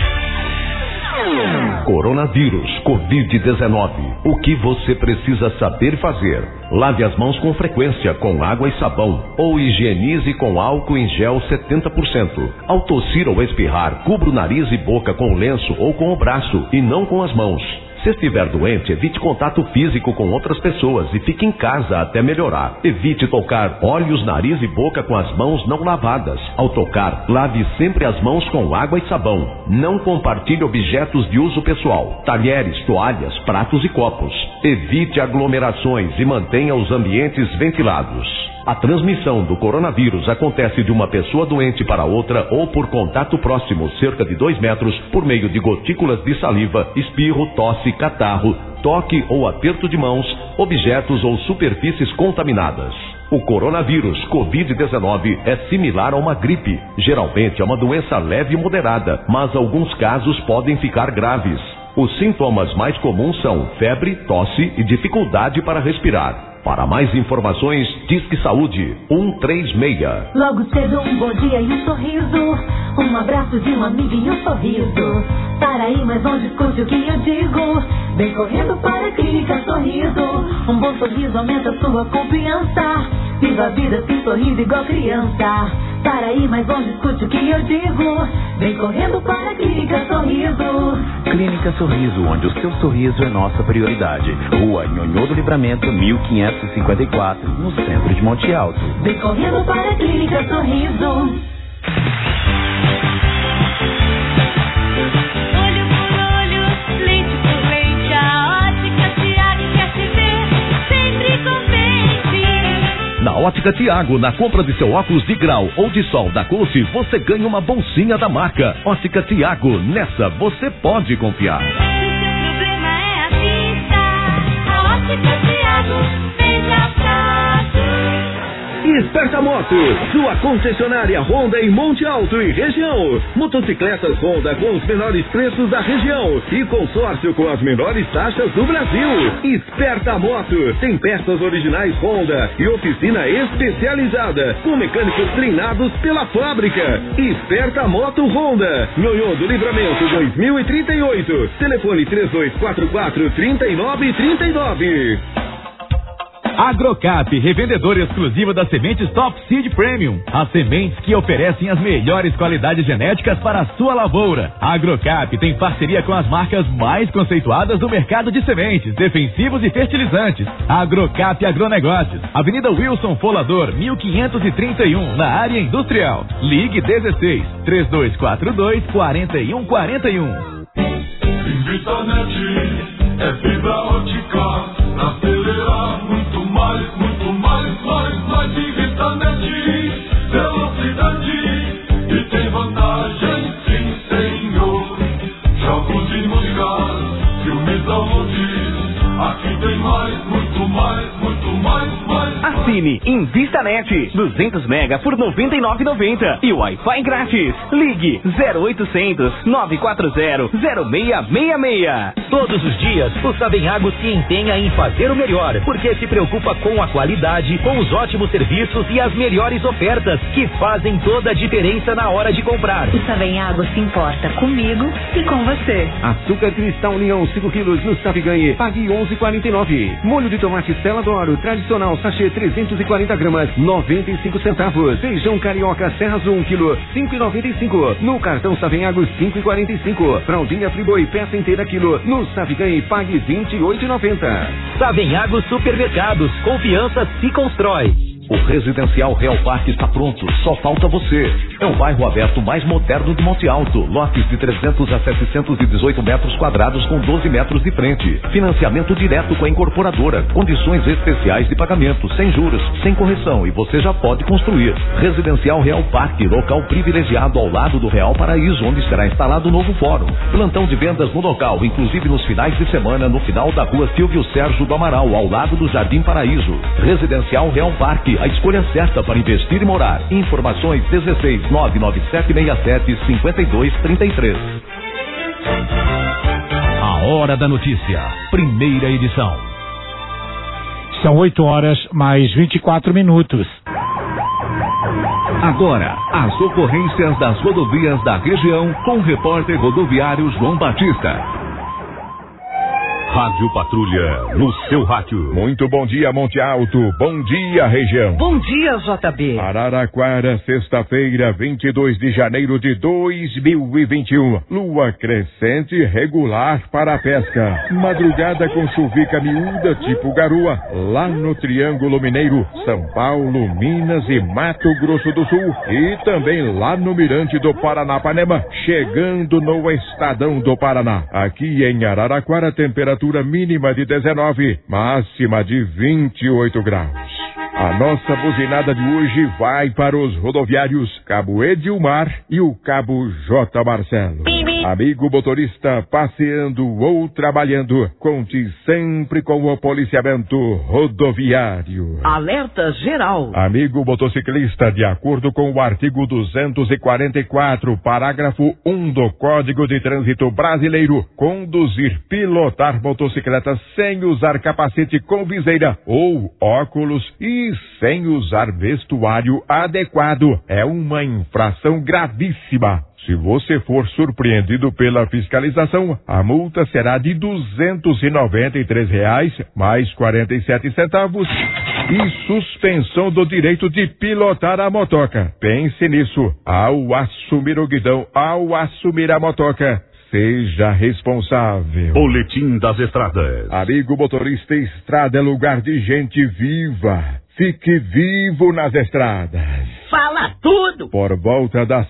U: Coronavírus, Covid-19. O que você precisa saber fazer? Lave as mãos com frequência com água e sabão ou higienize com álcool em gel 70%. Ao tossir ou espirrar, cubra o nariz e boca com o lenço ou com o braço e não com as mãos. Se estiver doente, evite contato físico com outras pessoas e fique em casa até melhorar. Evite tocar olhos, nariz e boca com as mãos não lavadas. Ao tocar, lave sempre as mãos com água e sabão. Não compartilhe objetos de uso pessoal, talheres, toalhas, pratos e copos. Evite aglomerações e mantenha os ambientes ventilados. A transmissão do coronavírus acontece de uma pessoa doente para outra ou por contato próximo, cerca de 2 metros, por meio de gotículas de saliva, espirro, tosse, catarro, toque ou aperto de mãos, objetos ou superfícies contaminadas. O coronavírus Covid-19 é similar a uma gripe. Geralmente é uma doença leve e moderada, mas alguns casos podem ficar graves. Os sintomas mais comuns são febre, tosse e dificuldade para respirar. Para mais informações, Disque Saúde 136.
J: Logo cedo um bom dia e um sorriso, um abraço de um amigo e um sorriso. Para aí, mas não discute o que eu digo. Vem correndo para a Clínica Sorriso. Um bom sorriso aumenta sua confiança. Viva a vida assim sorrindo igual criança. Para aí, mas não discute o que eu digo. Vem correndo para a Clínica Sorriso.
K: Clínica Sorriso, onde o seu sorriso é nossa prioridade. Rua Nhonhô do Livramento, 1554, no centro de Monte Alto.
J: Vem correndo para a Clínica Sorriso.
D: Olho por olho, lente por lente, a Ótica Tiago quer te ver sempre contente.
E: Na Ótica Tiago, na compra de seu óculos de grau ou de sol da Coach, você ganha uma bolsinha da marca. Ótica Tiago, nessa você pode confiar.
D: Se o seu problema é a vista, a Ótica Tiago vem já pra
P: Esperta Motos, sua concessionária Honda em Monte Alto e região. Motocicletas Honda com os menores preços da região e consórcio com as menores taxas do Brasil. Esperta Motos tem peças originais Honda e oficina especializada com mecânicos treinados pela fábrica. Esperta Moto Honda, Nhonhô do Livramento 2038. Telefone 3244-3939.
O: Agrocap, revendedora exclusiva das sementes Top Seed Premium. As sementes que oferecem as melhores qualidades genéticas para a sua lavoura. A Agrocap tem parceria com as marcas mais conceituadas do mercado de sementes, defensivos e fertilizantes. Agrocap Agronegócios, Avenida Wilson Folador, 1531, na área industrial. Ligue 16-3242-4141.
Q: Invitanet é fibra ótica, pra acelerar muito mais, mais Invitanet, velocidade e tem vantagem, sim senhor. Jogos e músicas, filmes aonde, aqui tem mais, muito mais.
R: Assine Invitanet 200 mega por R$ 99,90 e Wi-Fi grátis. Ligue 0800-940-0666.
L: Todos os dias, o Savenhago se empenha em fazer o melhor, porque se preocupa com a qualidade, com os ótimos serviços e as melhores ofertas que fazem toda a diferença na hora de comprar.
M: O Savenhago se importa comigo e com você.
N: Açúcar Cristal União 5 quilos no Saviganhe, pague 11,49. Molho de tomate Stella d'Oro, tradicional sachê 340 gramas, 95 centavos. Feijão carioca Serra Azul 1 quilo, 5,95. No cartão Savenhago 5,45. Fraldinha Friboi peça inteira quilo, no Saviganhe pague 28,90.
L: Savenhago Supermercados, confiança se constrói.
E: O Residencial Real Parque está pronto, só falta você. É o bairro aberto mais moderno de Monte Alto. Lotes de 300 a 718 metros quadrados com 12 metros de frente. Financiamento direto com a incorporadora. Condições especiais de pagamento, sem juros, sem correção, e você já pode construir. Residencial Real Parque, local privilegiado ao lado do Real Paraíso, onde será instalado o novo fórum. Plantão de vendas no local, inclusive nos finais de semana, no final da rua Silvio Sérgio do Amaral, ao lado do Jardim Paraíso. Residencial Real Parque, a escolha certa para investir e morar. Informações 16 99767 5233.
A: A Hora da Notícia, primeira edição.
C: São 8 horas mais 24 minutos.
E: Agora, as ocorrências das rodovias da região com o repórter rodoviário João Batista.
U: Rádio Patrulha, no seu rádio. Muito bom dia, Monte Alto. Bom dia, região.
F: Bom dia, JB.
U: Araraquara, sexta-feira, 22 de janeiro de 2021. Lua crescente regular para a pesca. Madrugada com chuvica miúda tipo garoa. Lá no Triângulo Mineiro, São Paulo, Minas e Mato Grosso do Sul. E também lá no Mirante do Paranapanema, chegando no Estadão do Paraná. Aqui em Araraquara, temperatura mínima de 19, máxima de 28 graus. A nossa buzinada de hoje vai para os rodoviários Cabo Edilmar e o Cabo J. Marcelo. Amigo motorista, passeando ou trabalhando, conte sempre com o policiamento rodoviário.
F: Alerta geral.
U: Amigo motociclista, de acordo com o artigo 244, parágrafo 1 do Código de Trânsito Brasileiro, conduzir, pilotar motocicleta sem usar capacete com viseira ou óculos e sem usar vestuário adequado é uma infração gravíssima. Se você for surpreendido pela fiscalização, a multa será de R$ 293 mais 47 centavos e suspensão do direito de pilotar a motoca. Pense nisso. Ao assumir o guidão, ao assumir a motoca, seja responsável. Boletim das Estradas. Amigo motorista, estrada é lugar de gente viva. Fique vivo nas estradas.
F: Fala tudo!
U: Por volta das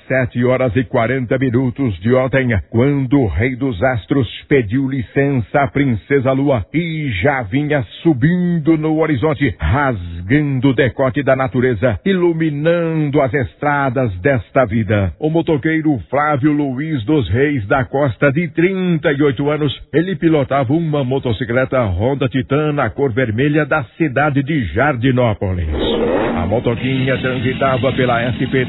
U: 7h40 de ontem, quando o Rei dos Astros pediu licença à Princesa Lua e já vinha subindo no horizonte, rasgando o decote da natureza, iluminando as estradas desta vida. O motoqueiro Flávio Luiz dos Reis da Costa, de 38 anos, ele pilotava uma motocicleta Honda Titan na cor vermelha da cidade de Jardinópolis. A motoquinha transitava pela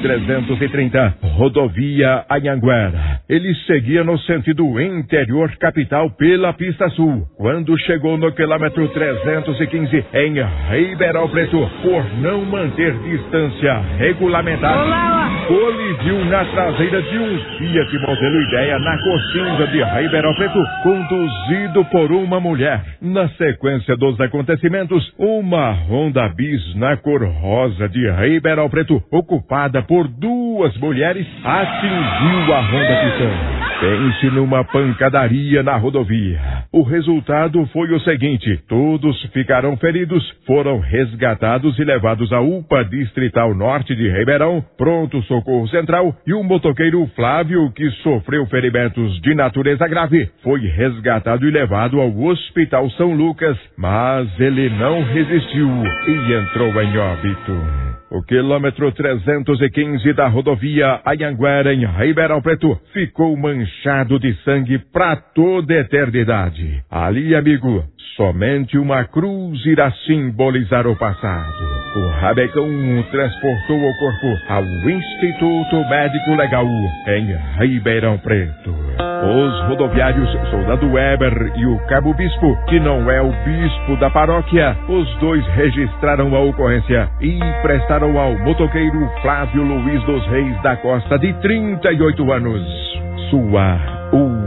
U: SP-330, rodovia Anhanguera. Ele seguia no sentido interior capital pela pista sul. Quando chegou no quilômetro 315 em Ribeirão Preto, por não manter distância regulamentar, colidiu na traseira de um Fiat modelo Ideia na cor cinza de Ribeirão Preto, conduzido por uma mulher. Na sequência dos acontecimentos, uma Honda Bis na cor rosa de Ribeirão Preto, ocupada por duas mulheres, atingiu a Honda Titan. Pense numa pancadaria na rodovia. O resultado foi o seguinte: todos ficaram feridos, foram resgatados e levados à UPA Distrital Norte de Ribeirão, Pronto Socorro Central, e o motoqueiro Flávio, que sofreu ferimentos de natureza grave, foi resgatado e levado ao Hospital São Lucas, mas ele não resistiu e entrou em óbito. O quilômetro 315 da rodovia Anhanguera, em Ribeirão Preto, ficou manchado de sangue para toda a eternidade. Ali, amigo, somente uma cruz irá simbolizar o passado. O rabecão transportou o corpo ao Instituto Médico Legal, em Ribeirão Preto. Os rodoviários Soldado Weber e o Cabo Bispo, que não é o bispo da paróquia, os dois registraram a ocorrência e prestaram ao motoqueiro Flávio Luiz dos Reis da Costa, de 38 anos, sua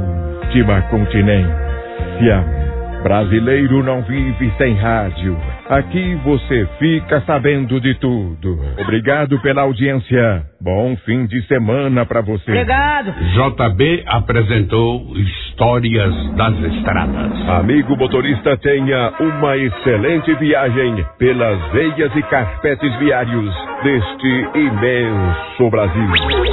U: última continência. Brasileiro não vive sem rádio.
B: Aqui você fica sabendo de tudo. Obrigado pela audiência. Bom fim de semana pra você.
F: Obrigado.
V: JB apresentou Histórias das Estradas.
B: Amigo motorista, tenha uma excelente viagem pelas veias e carpetes viários deste imenso Brasil.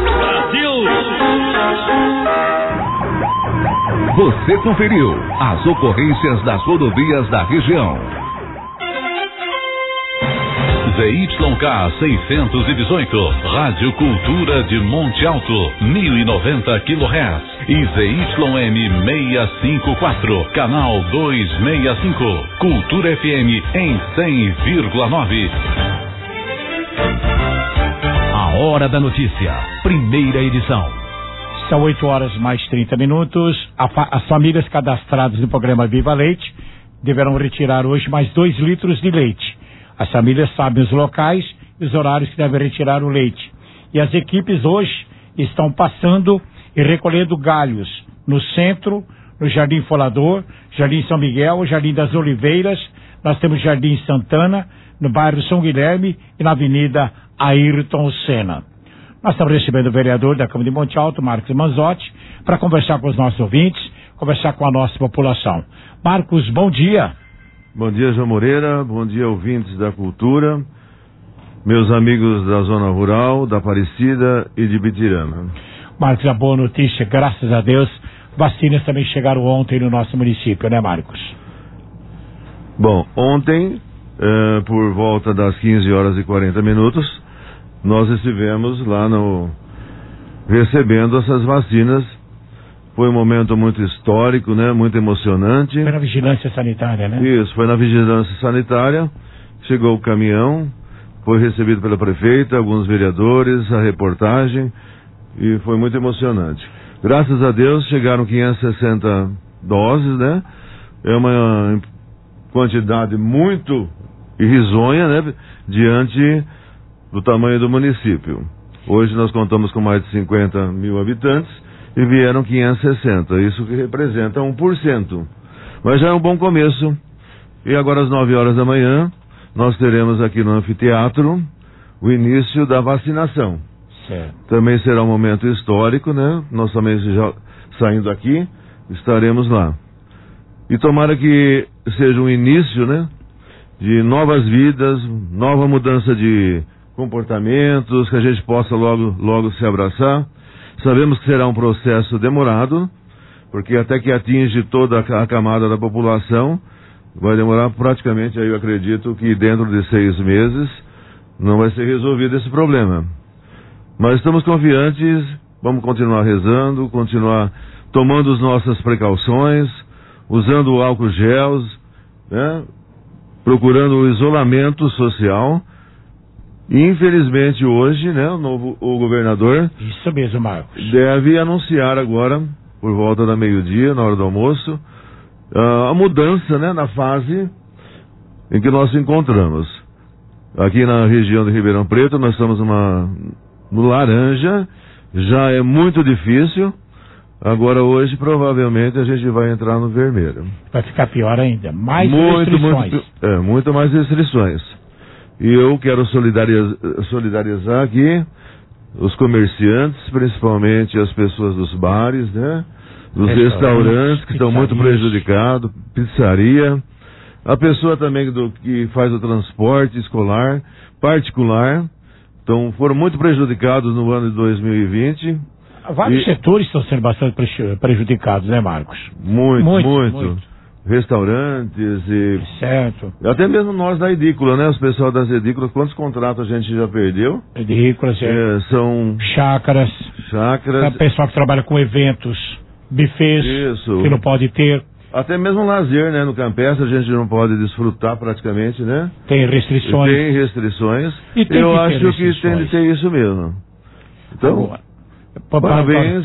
U: Você conferiu as ocorrências das rodovias da região. ZYK 618, Rádio Cultura de Monte Alto, 1090 kHz. E ZYM 654, Canal 265, Cultura FM em 100,9. A Hora da Notícia, primeira edição.
C: São 8 horas mais 30 minutos. As famílias cadastradas no programa Viva Leite deverão retirar hoje mais 2 litros de leite. As famílias sabem os locais e os horários que devem retirar o leite. E as equipes hoje estão passando e recolhendo galhos no centro, no Jardim Folador, Jardim São Miguel, Jardim das Oliveiras. Nós temos Jardim Santana, no bairro São Guilherme e na Avenida Ayrton Senna. Nós estamos recebendo o vereador da Câmara de Monte Alto, Marcos Manzotti, para conversar com os nossos ouvintes, conversar com a nossa população. Marcos, bom dia.
W: Bom dia, João Moreira. Bom dia, ouvintes da Cultura, meus amigos da Zona Rural, da Aparecida e de Bitirama.
C: Marcos, a boa notícia, graças a Deus, vacinas também chegaram ontem no nosso município, né, Marcos?
W: Bom, ontem, por volta das 15 horas e 40 minutos, nós estivemos lá recebendo essas vacinas. Foi um momento muito histórico, né? Muito emocionante.
C: Foi na vigilância sanitária, né?
W: Isso, foi na vigilância sanitária. Chegou o caminhão, foi recebido pela prefeita, alguns vereadores, a reportagem, e foi muito emocionante. Graças a Deus chegaram 560 doses, né? É uma quantidade muito irrisonha, né? Diante do tamanho do município. Hoje nós contamos com mais de 50 mil habitantes e vieram 560, isso que representa 1%. Mas já é um bom começo. E agora às 9 horas da manhã, nós teremos aqui no anfiteatro o início da vacinação.
C: Certo.
W: Também será um momento histórico, né? Nós também já saindo aqui, estaremos lá. E tomara que seja um início, né? De novas vidas, nova mudança de comportamentos, que a gente possa logo se abraçar. Sabemos que será um processo demorado, porque até que atinge toda a camada da população, vai demorar praticamente, aí eu acredito que dentro de 6 meses não vai ser resolvido esse problema. Mas estamos confiantes, vamos continuar rezando, continuar tomando as nossas precauções, usando o álcool gel, né? Procurando o isolamento social. E infelizmente hoje, né, o governador...
C: Isso mesmo, Marcos.
W: Deve anunciar agora, por volta da meio-dia, na hora do almoço, a mudança, né, na fase em que nós nos encontramos. Aqui na região de Ribeirão Preto, nós estamos no laranja, já é muito difícil. Agora hoje, provavelmente, a gente vai entrar no vermelho.
C: Vai ficar pior ainda. Mais restrições.
W: Muito mais restrições. E eu quero solidarizar aqui os comerciantes, principalmente as pessoas dos bares, né? Dos restaurantes que estão muito prejudicados, pizzaria. A pessoa também que faz o transporte escolar, particular. Então, foram muito prejudicados no ano de 2020.
C: Vários setores estão sendo bastante prejudicados, né, Marcos?
W: Muito. Restaurantes e...
C: Certo.
W: Até mesmo nós da edícula, né? Os pessoal das edículas, quantos contratos a gente já perdeu?
C: Edículas,
W: são...
C: Chácaras. O pessoal que trabalha com eventos, bufês,
W: isso,
C: que não pode ter.
W: Até mesmo lazer, né? No campestre a gente não pode desfrutar praticamente, né?
C: Tem restrições.
W: E eu acho que tem de ter isso mesmo. Então, parabéns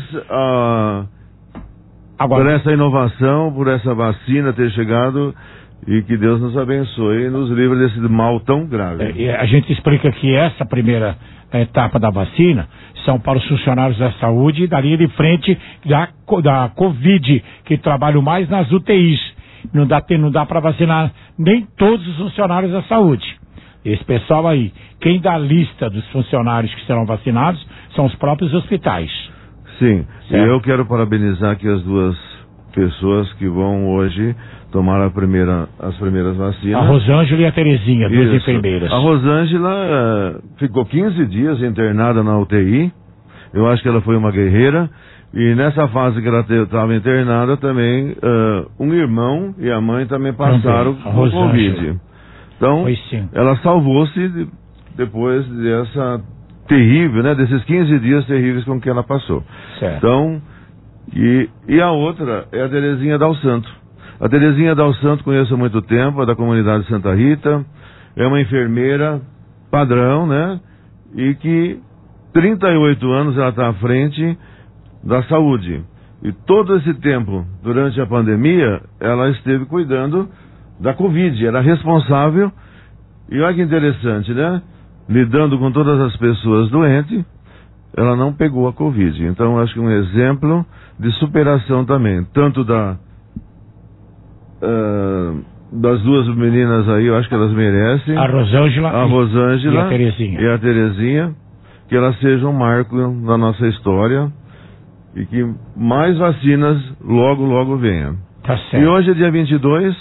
W: por essa inovação, por essa vacina ter chegado, e que Deus nos abençoe e nos livre desse mal tão grave.
C: A gente explica que essa primeira etapa da vacina são para os funcionários da saúde da linha de frente da Covid, que trabalham mais nas UTIs. Não dá para vacinar nem todos os funcionários da saúde. Esse pessoal aí, quem dá a lista dos funcionários que serão vacinados são os próprios hospitais.
W: Sim,
C: certo?
W: E eu quero parabenizar aqui as duas pessoas que vão hoje tomar as primeiras vacinas.
C: A Rosângela e a Terezinha, duas enfermeiras.
W: A Rosângela ficou 15 dias internada na UTI. Eu acho que ela foi uma guerreira. E nessa fase que ela estava internada também, um irmão e a mãe também passaram com Covid. Então, ela salvou-se depois dessa terrível, né? Desses 15 dias terríveis com que ela passou.
C: Certo.
W: Então, e a outra é a Terezinha Dal Santo. A Terezinha Dal Santo conheço há muito tempo, é da comunidade Santa Rita, é uma enfermeira padrão, né? E que 38 anos ela está à frente da saúde. E todo esse tempo, durante a pandemia, ela esteve cuidando da Covid, era responsável, e olha que interessante, né? Lidando com todas as pessoas doentes, ela não pegou a Covid. Então, acho que um exemplo de superação também, tanto das duas meninas aí, eu acho que elas merecem.
C: A Rosângela e a Terezinha.
W: E a Terezinha, que elas sejam um marco na nossa história e que mais vacinas logo venham.
C: Tá certo.
W: E hoje é dia 22,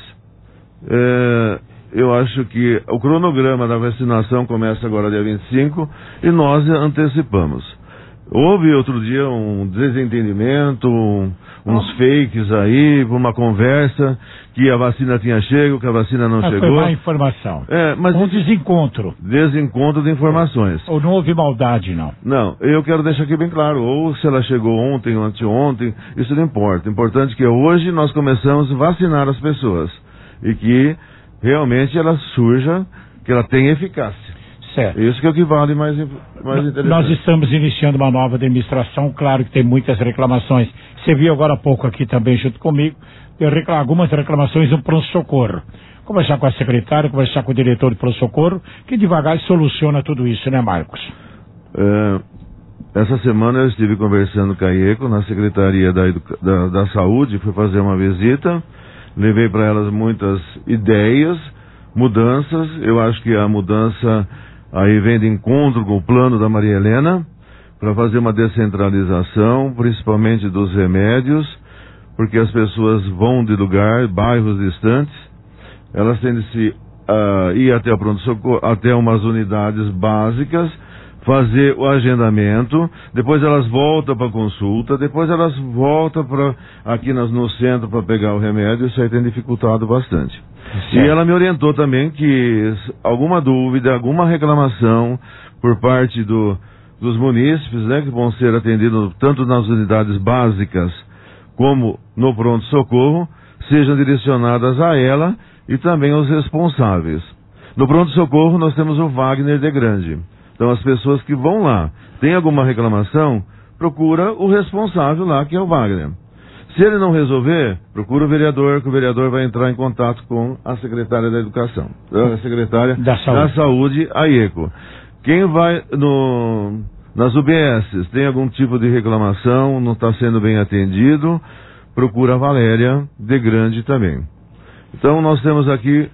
W: eu acho que o cronograma da vacinação começa agora dia 25 e nós antecipamos. Houve outro dia um desentendimento, uns fakes aí, uma conversa que a vacina tinha chego, que a vacina não chegou.
C: Foi má informação.
W: Mas
C: desencontro.
W: Desencontro de informações.
C: Ou não houve maldade, não?
W: Não, eu quero deixar aqui bem claro, ou se ela chegou ontem ou anteontem, isso não importa. O importante é que hoje nós começamos a vacinar as pessoas e que realmente ela surja, que ela tenha eficácia.
C: Certo.
W: Isso que é o que vale mais interessante.
C: Nós estamos iniciando uma nova administração, claro que tem muitas reclamações. Você viu agora há pouco aqui também, junto comigo, algumas reclamações no pronto-socorro. Conversar com a secretária, conversar com o diretor do pronto-socorro, que devagar soluciona tudo isso, né, Marcos?
W: Essa semana eu estive conversando com a IECO na Secretaria da Saúde, fui fazer uma visita, levei para elas muitas ideias, mudanças. Eu acho que a mudança aí vem de encontro com o plano da Maria Helena para fazer uma descentralização, principalmente dos remédios, porque as pessoas vão de bairros distantes, elas têm de se ir até o pronto-socorro, até umas unidades básicas, fazer o agendamento, depois elas voltam para consulta, depois elas voltam aqui no centro para pegar o remédio. Isso aí tem dificultado bastante. Certo. E ela me orientou também que alguma dúvida, alguma reclamação por parte dos munícipes, né, que vão ser atendidos tanto nas unidades básicas como no pronto-socorro, sejam direcionadas a ela e também aos responsáveis. No pronto-socorro nós temos o Wagner de Grande. Então as pessoas que vão lá, tem alguma reclamação, procura o responsável lá, que é o Wagner. Se ele não resolver, procura o vereador, que o vereador vai entrar em contato com a secretária da Educação, a secretária da Saúde, a IECO. Quem vai nas UBSs, tem algum tipo de reclamação, não está sendo bem atendido, procura a Valéria de Grande também. Então nós temos aqui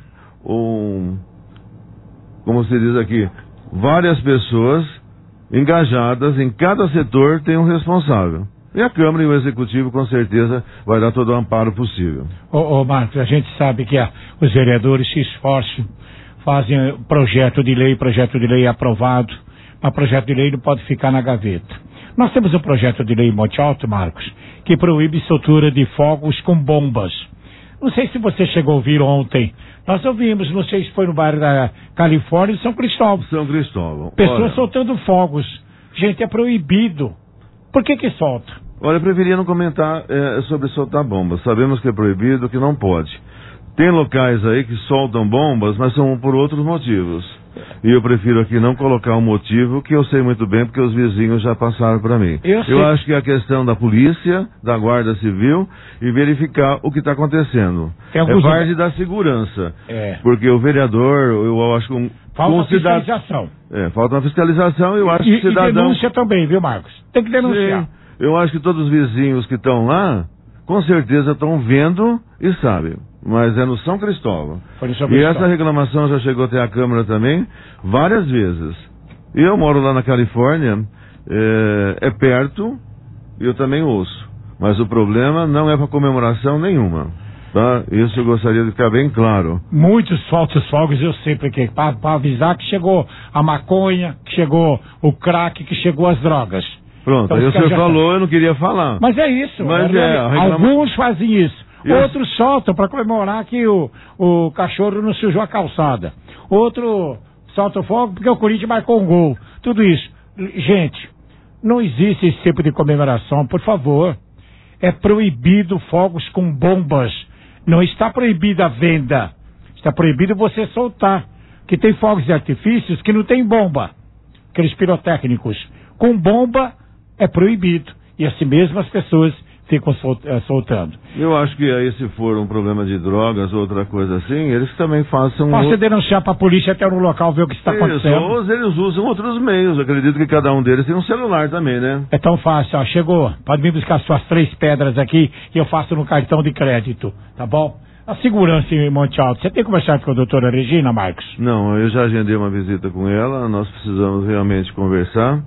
W: como se diz aqui, várias pessoas engajadas, em cada setor tem um responsável. E a Câmara e o Executivo, com certeza, vai dar todo o amparo possível.
C: Marcos, a gente sabe que os vereadores se esforçam, fazem projeto de lei aprovado, mas projeto de lei não pode ficar na gaveta. Nós temos um projeto de lei em Monte Alto, Marcos, que proíbe soltura de fogos com bombas. Não sei se você chegou a ouvir ontem. Nós ouvimos, não sei se foi no bairro da Califórnia ou São Cristóvão.
W: São Cristóvão.
C: Pessoas soltando fogos. Gente, é proibido. Por que solta?
W: Olha, eu preferia não comentar sobre soltar bombas. Sabemos que é proibido, que não pode. Tem locais aí que soltam bombas, mas são por outros motivos. E eu prefiro aqui não colocar um motivo que eu sei muito bem, porque os vizinhos já passaram para mim. Eu acho que é a questão da polícia, da Guarda Civil, e verificar o que está acontecendo. É parte da segurança. Porque o vereador, eu acho que
C: falta fiscalização.
W: Falta uma fiscalização, eu acho que o cidadão...
C: E denúncia também, viu, Marcos? Tem que denunciar.
W: Sim. Eu acho que todos os vizinhos que estão lá, com certeza estão vendo e sabem. mas é no São Cristóvão.
C: Foi no São
W: E
C: Cristóvão.
W: essa reclamação já chegou até a Câmara também, várias vezes. Eu moro lá na Califórnia, é perto, e eu também ouço. Mas o problema não é para comemoração nenhuma. Tá? Isso eu gostaria de ficar bem claro.
C: Muitos falsos fogos eu sei porque para avisar que chegou a maconha, que chegou o crack, que chegou as drogas.
W: Pronto,
C: Então,
W: aí o
C: os caras
W: senhor
C: já
W: falou, eu não queria falar.
C: Mas é isso.
W: Mas
C: Alguns fazem isso.
W: Isso.
C: Outros soltam para comemorar que o cachorro não sujou a calçada. Outro solta o fogo porque o Corinthians marcou um gol. Tudo isso. Gente, não existe esse tipo de comemoração, por favor. É proibido fogos com bombas. Não está proibida a venda. Está proibido você soltar. Que tem fogos de artifícios que não tem bomba. Aqueles pirotécnicos. Com bomba é proibido. E assim mesmo as pessoas ficam soltando.
W: Eu acho que aí se for um problema de drogas ou outra coisa assim, eles também façam...
C: Posso denunciar para a polícia até no local ver o que está acontecendo.
W: Ou eles usam outros meios. Eu acredito que cada um deles tem um celular também, né?
C: É tão fácil, ó. Chegou. Pode vir buscar suas 3 pedras aqui e eu faço no cartão de crédito. Tá bom? A segurança em Monte Alto. Você tem conversado com a doutora Regina, Marcos?
W: Não, eu já agendei uma visita com ela. Nós precisamos realmente conversar.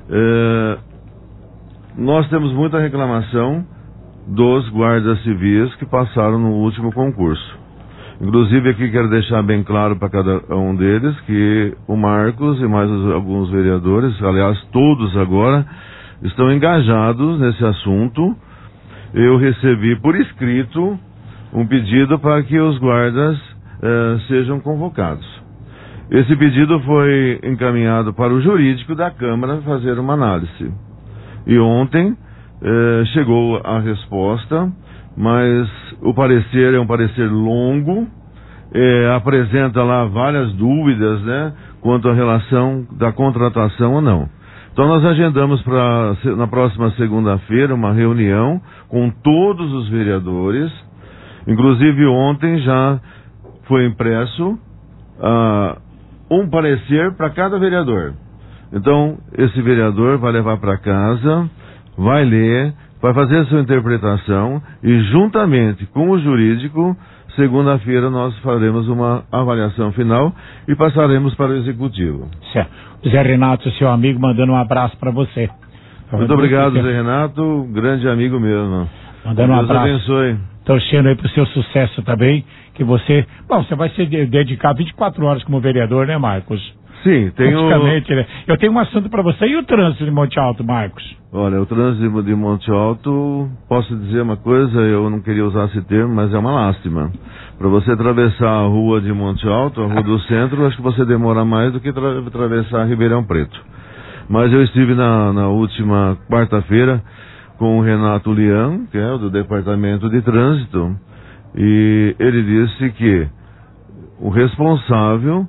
W: Nós temos muita reclamação dos guardas civis que passaram no último concurso. Inclusive aqui quero deixar bem claro para cada um deles que o Marcos e mais alguns vereadores, aliás todos agora, estão engajados nesse assunto. Eu recebi por escrito um pedido para que os guardas sejam convocados. Esse pedido foi encaminhado para o jurídico da Câmara fazer uma análise. E ontem chegou a resposta, mas o parecer é um parecer longo, apresenta lá várias dúvidas, né, quanto à relação da contratação ou não. Então nós agendamos na próxima segunda-feira uma reunião com todos os vereadores, inclusive ontem já foi impresso um parecer para cada vereador. Então, esse vereador vai levar para casa, vai ler, vai fazer a sua interpretação e, juntamente com o jurídico, segunda-feira nós faremos uma avaliação final e passaremos para o executivo.
C: Certo. Zé Renato, seu amigo, mandando um abraço para você.
W: Muito obrigado, Zé Renato, grande amigo mesmo.
C: Mandando um abraço.
W: Deus abençoe.
C: Torcendo aí pro seu sucesso também, que você... Bom, você vai se dedicar 24 horas como vereador, né, Marcos?
W: Sim,
C: praticamente, né? Eu tenho um assunto para você. E o trânsito de Monte Alto, Marcos?
W: Olha, o trânsito de Monte Alto, posso dizer uma coisa, eu não queria usar esse termo, mas é uma lástima. Para você atravessar a rua de Monte Alto, a rua do centro, acho que você demora mais do que atravessar Ribeirão Preto. Mas eu estive na última quarta-feira com o Renato Lian, que é do Departamento de Trânsito, e ele disse que o responsável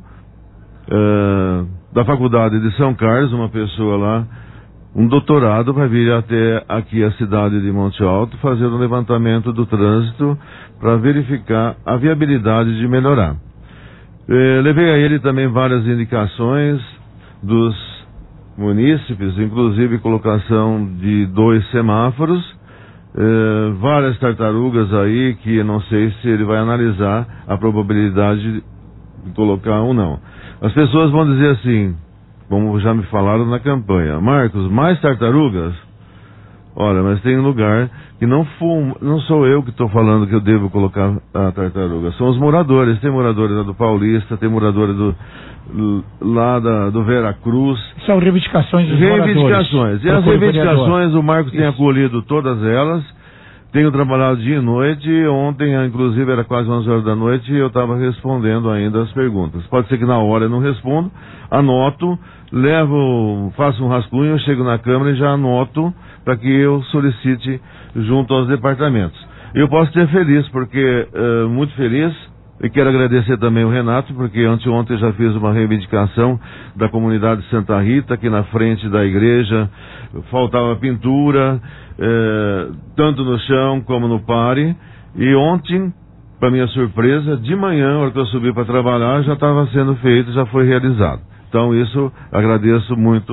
W: da Faculdade de São Carlos, uma pessoa lá, um doutorado, vai vir até aqui a cidade de Monte Alto fazer um levantamento do trânsito para verificar a viabilidade de melhorar. Levei a ele também várias indicações dos munícipes, inclusive colocação de 2 semáforos, várias tartarugas aí que eu não sei se ele vai analisar a probabilidade de colocar ou não. As pessoas vão dizer assim, como já me falaram na campanha: Marcos, mais tartarugas? Olha, mas tem um lugar que não sou eu que estou falando que eu devo colocar a tartaruga, são os moradores. Tem moradores lá do Paulista, tem moradores lá do Vera Cruz.
C: São reivindicações dos moradores.
W: E as reivindicações, o Marcos tem acolhido todas elas. Tenho trabalhado dia e noite. Ontem, inclusive, era quase 11 horas da noite e eu estava respondendo ainda as perguntas. Pode ser que na hora eu não respondo, anoto, faço um rascunho, chego na Câmara e já anoto para que eu solicite junto aos departamentos. Eu posso ser feliz, porque muito feliz, e quero agradecer também o Renato, porque anteontem já fiz uma reivindicação da comunidade Santa Rita, aqui na frente da igreja, faltava pintura, tanto no chão como no pare, e ontem, para minha surpresa, de manhã, na hora que eu subi para trabalhar, já estava sendo feito, já foi realizado. Então isso, agradeço muito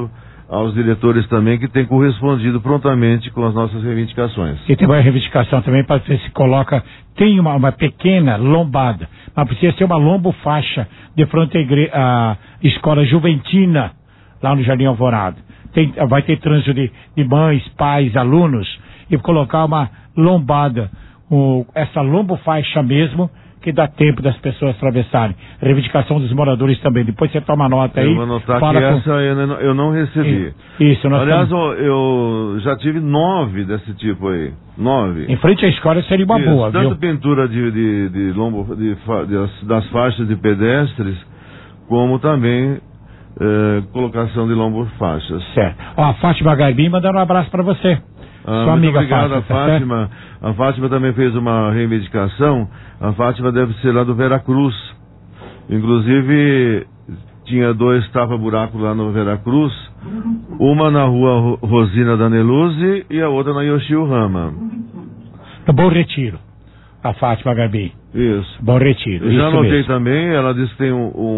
W: aos diretores também, que têm correspondido prontamente com as nossas reivindicações.
C: E tem uma reivindicação também para ver se coloca, tem uma pequena lombada, mas precisa ser uma lombofaixa de frente à escola Juventina, lá no Jardim Alvorada. Vai ter trânsito de mães, pais, alunos, e colocar uma lombada, essa lombofaixa mesmo, que dá tempo das pessoas atravessarem. Reivindicação dos moradores também. Depois você toma nota aí.
W: Eu vou anotar que essa eu não recebi.
C: Isso, nós
W: aliás,
C: estamos...
W: eu já tive 9 desse tipo aí. 9.
C: Em frente à escola seria uma boa,
W: tanto
C: viu?
W: pintura das faixas de pedestres, como também colocação de lombofaixas.
C: Certo. Ó, a Fátima Garbim mandando um abraço para você. Sua amiga
W: obrigado,
C: Fátima.
W: A Fátima também fez uma reivindicação. A Fátima deve ser lá do Veracruz. Inclusive, tinha 2 tapa-buracos lá no Veracruz. Uma na rua Rosina Daneluzzi e a outra na Yoshio Rama.
C: Bom Retiro. A Fátima Garbim.
W: Isso.
C: Bom Retiro.
W: Eu já
C: Isso
W: anotei
C: mesmo.
W: também, ela disse que tem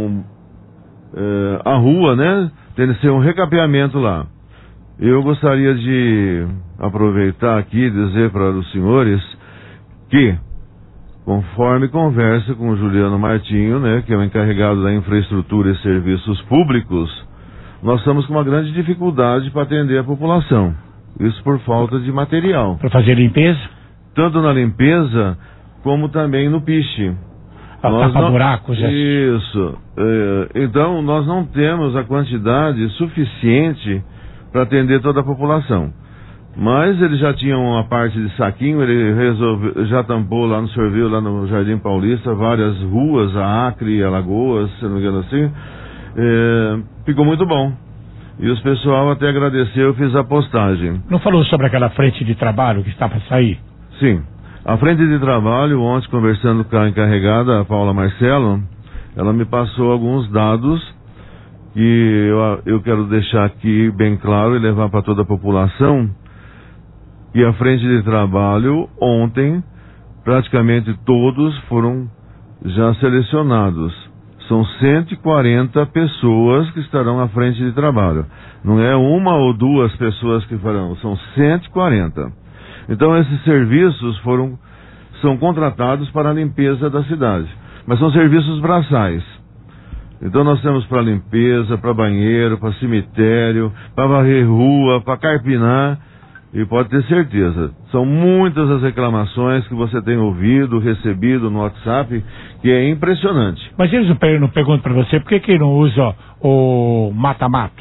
W: a rua, né? Tem que ser um recapeamento lá. Eu gostaria de aproveitar aqui e dizer para os senhores que, conforme conversa com o Juliano Martinho, né, que é o encarregado da infraestrutura e serviços públicos, nós estamos com uma grande dificuldade para atender a população. Isso por falta de material.
C: Para fazer limpeza?
W: Tanto na limpeza, como também no piche.
C: Tapa-buracos.
W: Isso. Então, nós não temos a quantidade suficiente para atender toda a população. Mas ele já tinha uma parte de saquinho, ele já tampou lá no Sorvil, lá no Jardim Paulista, várias ruas, a Acre, a Lagoas, se não me engano assim. Ficou muito bom. E os pessoal até agradeceu, eu fiz a postagem.
C: Não falou sobre aquela frente de trabalho que está para sair?
W: Sim. A frente de trabalho, ontem conversando com a encarregada, a Paula Marcelo, ela me passou alguns dados que eu quero deixar aqui bem claro e levar para toda a população. E a frente de trabalho, ontem, praticamente todos foram já selecionados. São 140 pessoas que estarão à frente de trabalho. Não é 1 ou 2 pessoas que farão, são 140. Então esses serviços são contratados para a limpeza da cidade. Mas são serviços braçais. Então nós temos para limpeza, para banheiro, para cemitério, para varrer rua, para carpinar. E pode ter certeza, são muitas as reclamações que você tem ouvido, recebido no WhatsApp, que é impressionante.
C: Mas eles não perguntam para você por que não usa o mata-mato?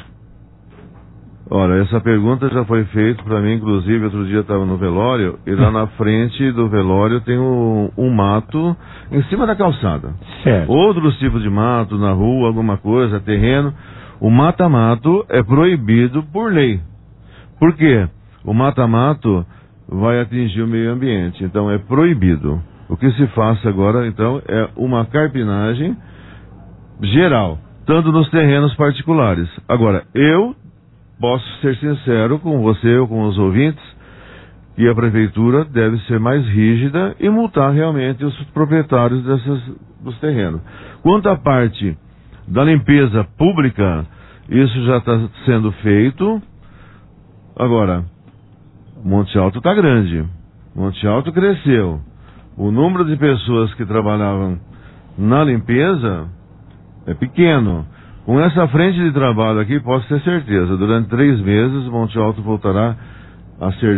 W: Olha, essa pergunta já foi feita para mim, inclusive outro dia eu estava no velório, e lá na frente do velório tem um mato em cima da calçada.
C: Certo.
W: Outros tipos de mato na rua, alguma coisa, terreno. O mata-mato é proibido por lei. Por quê? O mata-mato vai atingir o meio ambiente, então é proibido. O que se faz agora, então, é uma carpinagem geral, tanto nos terrenos particulares. Agora, eu posso ser sincero com você ou com os ouvintes, que a prefeitura deve ser mais rígida e multar realmente os proprietários dos terrenos. Quanto à parte da limpeza pública, isso já está sendo feito. Agora, Monte Alto está grande. Monte Alto cresceu. O número de pessoas que trabalhavam na limpeza é pequeno. Com essa frente de trabalho aqui, posso ter certeza, durante 3 meses, Monte Alto voltará a ser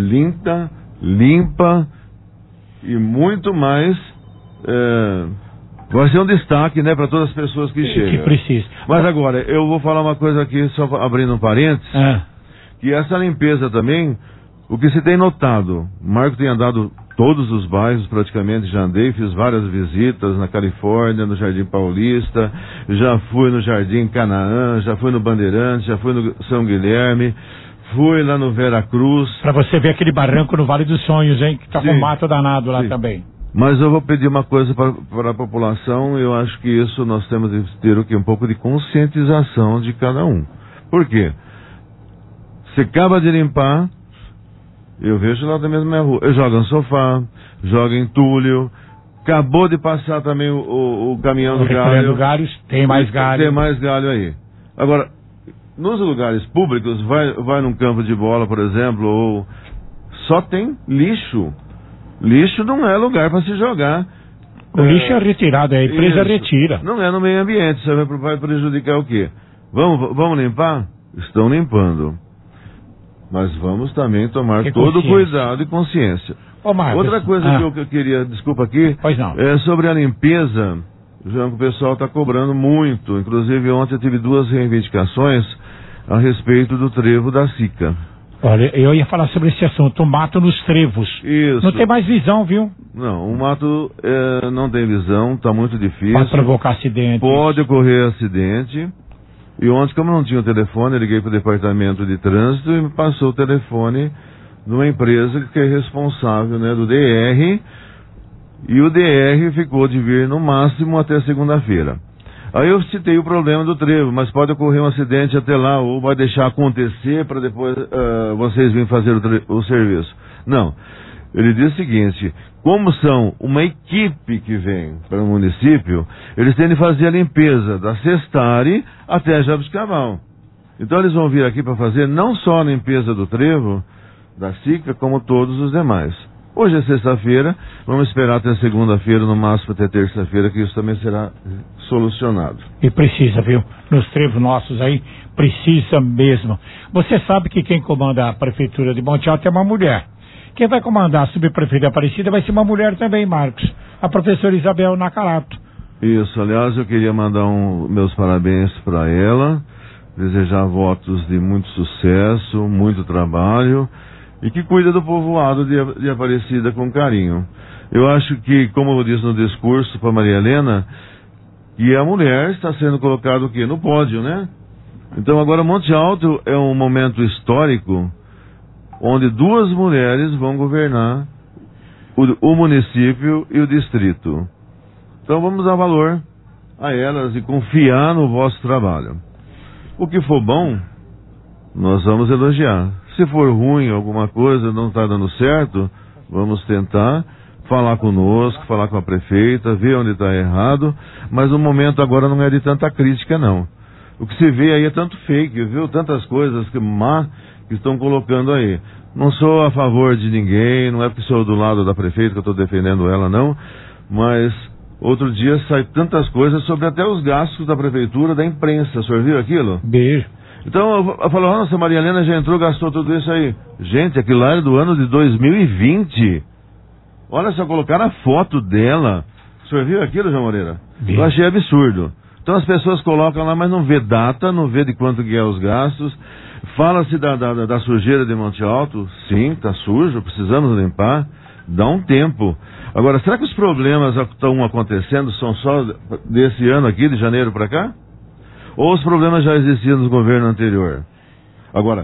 W: limpa e muito mais... vai ser um destaque, né, para todas as pessoas que chegam.
C: Que precisa.
W: Mas agora, eu vou falar uma coisa aqui, só abrindo um parênteses, que essa limpeza também... O que se tem notado, o Marco tem andado todos os bairros, praticamente, já andei, fiz várias visitas na Califórnia, no Jardim Paulista, já fui no Jardim Canaã, já fui no Bandeirantes, já fui no São Guilherme, fui lá no Veracruz.
C: Para você ver aquele barranco no Vale dos Sonhos, hein, que tá com mato danado lá também.
W: Mas eu vou pedir uma coisa para a população, eu acho que isso nós temos de ter um pouco de conscientização de cada um. Por quê? Você acaba de limpar... Eu vejo lá da mesma rua. Eu jogo no sofá, jogo entulho. Acabou de passar também o caminhão do galho.
C: Galhos, tem mais galho.
W: Tem mais galho aí. Agora, nos lugares públicos, vai num campo de bola, por exemplo, ou só tem lixo. Lixo não é lugar para se jogar.
C: O lixo é retirado, a empresa retira.
W: Não é no meio ambiente, você vai prejudicar o quê? Vamos limpar? Estão limpando. Mas vamos também tomar todo cuidado e consciência. Outra coisa que eu queria, desculpa aqui, é sobre a limpeza, já que o pessoal está cobrando muito. Inclusive ontem eu tive 2 reivindicações a respeito do trevo da Sica.
C: Olha, eu ia falar sobre esse assunto, o mato nos trevos.
W: Isso.
C: Não tem mais visão, viu?
W: Não, o mato não tem visão, está muito difícil.
C: Pode provocar acidente.
W: Pode ocorrer acidente. E ontem, como não tinha o telefone, eu liguei para o departamento de trânsito e me passou o telefone de uma empresa que é responsável, né, do DR. E o DR ficou de vir no máximo até segunda-feira. Aí eu citei o problema do trevo, mas pode ocorrer um acidente até lá, ou vai deixar acontecer para depois vocês virem fazer o serviço. Não. Ele diz o seguinte: como são uma equipe que vem para o município, eles têm de fazer a limpeza da Sestari até Jabuticabal. Então eles vão vir aqui para fazer não só a limpeza do trevo, da Sica, como todos os demais. Hoje é sexta-feira, vamos esperar até segunda-feira, no máximo até terça-feira, que isso também será solucionado.
C: E precisa, viu? Nos trevos nossos aí, precisa mesmo. Você sabe que quem comanda a prefeitura de Monte Alto é uma mulher. Quem vai comandar a subprefeitura Aparecida vai ser uma mulher também, Marcos. A professora Isabel Nacarato.
W: Isso, aliás, eu queria mandar meus parabéns para ela, desejar votos de muito sucesso, muito trabalho, e que cuida do povoado de Aparecida com carinho. Eu acho que, como eu disse no discurso para Maria Helena, que a mulher está sendo colocada o quê? No pódio, né? Então agora Monte Alto é um momento histórico onde 2 mulheres vão governar o município e o distrito. Então vamos dar valor a elas e confiar no vosso trabalho. O que for bom, nós vamos elogiar. Se for ruim, alguma coisa não está dando certo, vamos tentar falar conosco, falar com a prefeita, ver onde está errado, mas o momento agora não é de tanta crítica, não. O que se vê aí é tanto fake, viu? Tantas coisas que estão colocando aí. Não sou a favor de ninguém, não é porque sou do lado da prefeita que eu estou defendendo ela, não, mas outro dia sai tantas coisas sobre até os gastos da prefeitura, da imprensa. O senhor viu aquilo?
C: Beijo.
W: Então eu falo, nossa, Maria Helena já entrou, gastou tudo isso aí. Gente, aquilo lá é do ano de 2020. Olha só, colocaram a foto dela. O senhor viu aquilo, João Moreira? Beijo. Eu achei absurdo. Então as pessoas colocam lá, mas não vê data, não vê de quanto que é os gastos. Fala-se da sujeira de Monte Alto. Sim, está sujo, precisamos limpar. Dá um tempo. Agora, será que os problemas estão acontecendo são só desse ano aqui, de janeiro para cá? Ou os problemas já existiam no governo anterior? Agora,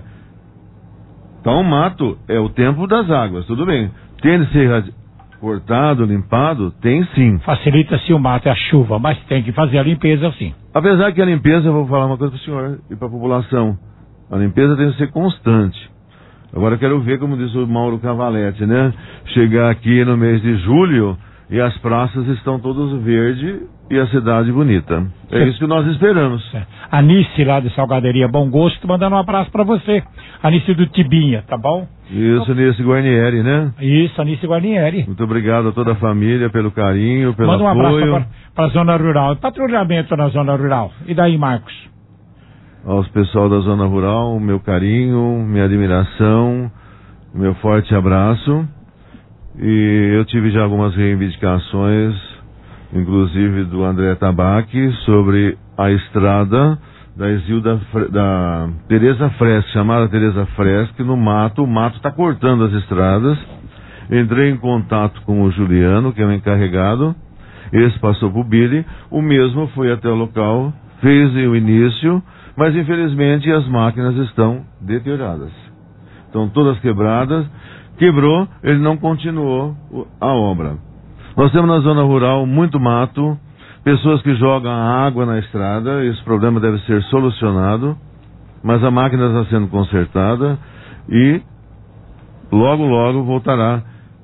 W: tá um mato, é o tempo das águas, tudo bem. Tem de ser cortado, limpado? Tem sim.
C: Facilita-se o mato, é a chuva, mas tem que fazer a limpeza sim.
W: Apesar que a limpeza, eu vou falar uma coisa para o senhor e para a população. A limpeza tem que ser constante. Agora eu quero ver, como diz o Mauro Cavalete, né? Chegar aqui no mês de julho e as praças estão todas verdes e a cidade bonita. É isso que nós esperamos.
C: A Anice lá de Salgaderia Bom Gosto, mandando um abraço para você. Anice do Tibinha, tá bom?
W: Isso, Anice Guarnieri, né?
C: Isso, Anice Guarnieri.
W: Muito obrigado a toda a família pelo carinho, pelo apoio.
C: Manda um abraço para a zona rural. Patrulhamento na zona rural. E daí, Marcos?
W: Aos pessoal da zona rural, meu carinho, minha admiração, meu forte abraço. E eu tive já algumas reivindicações, inclusive do André Tabaque, sobre a estrada da Tereza Fresque, chamada Tereza Fresque, no mato. O mato está cortando as estradas. Entrei em contato com o Juliano, que é o encarregado. Esse passou para o Billy. O mesmo foi até o local, fez o início, mas infelizmente as máquinas estão deterioradas. Estão todas quebradas. Quebrou, ele não continuou a obra. Nós temos na zona rural muito mato, pessoas que jogam água na estrada. Esse problema deve ser solucionado, mas a máquina está sendo consertada e logo, logo voltará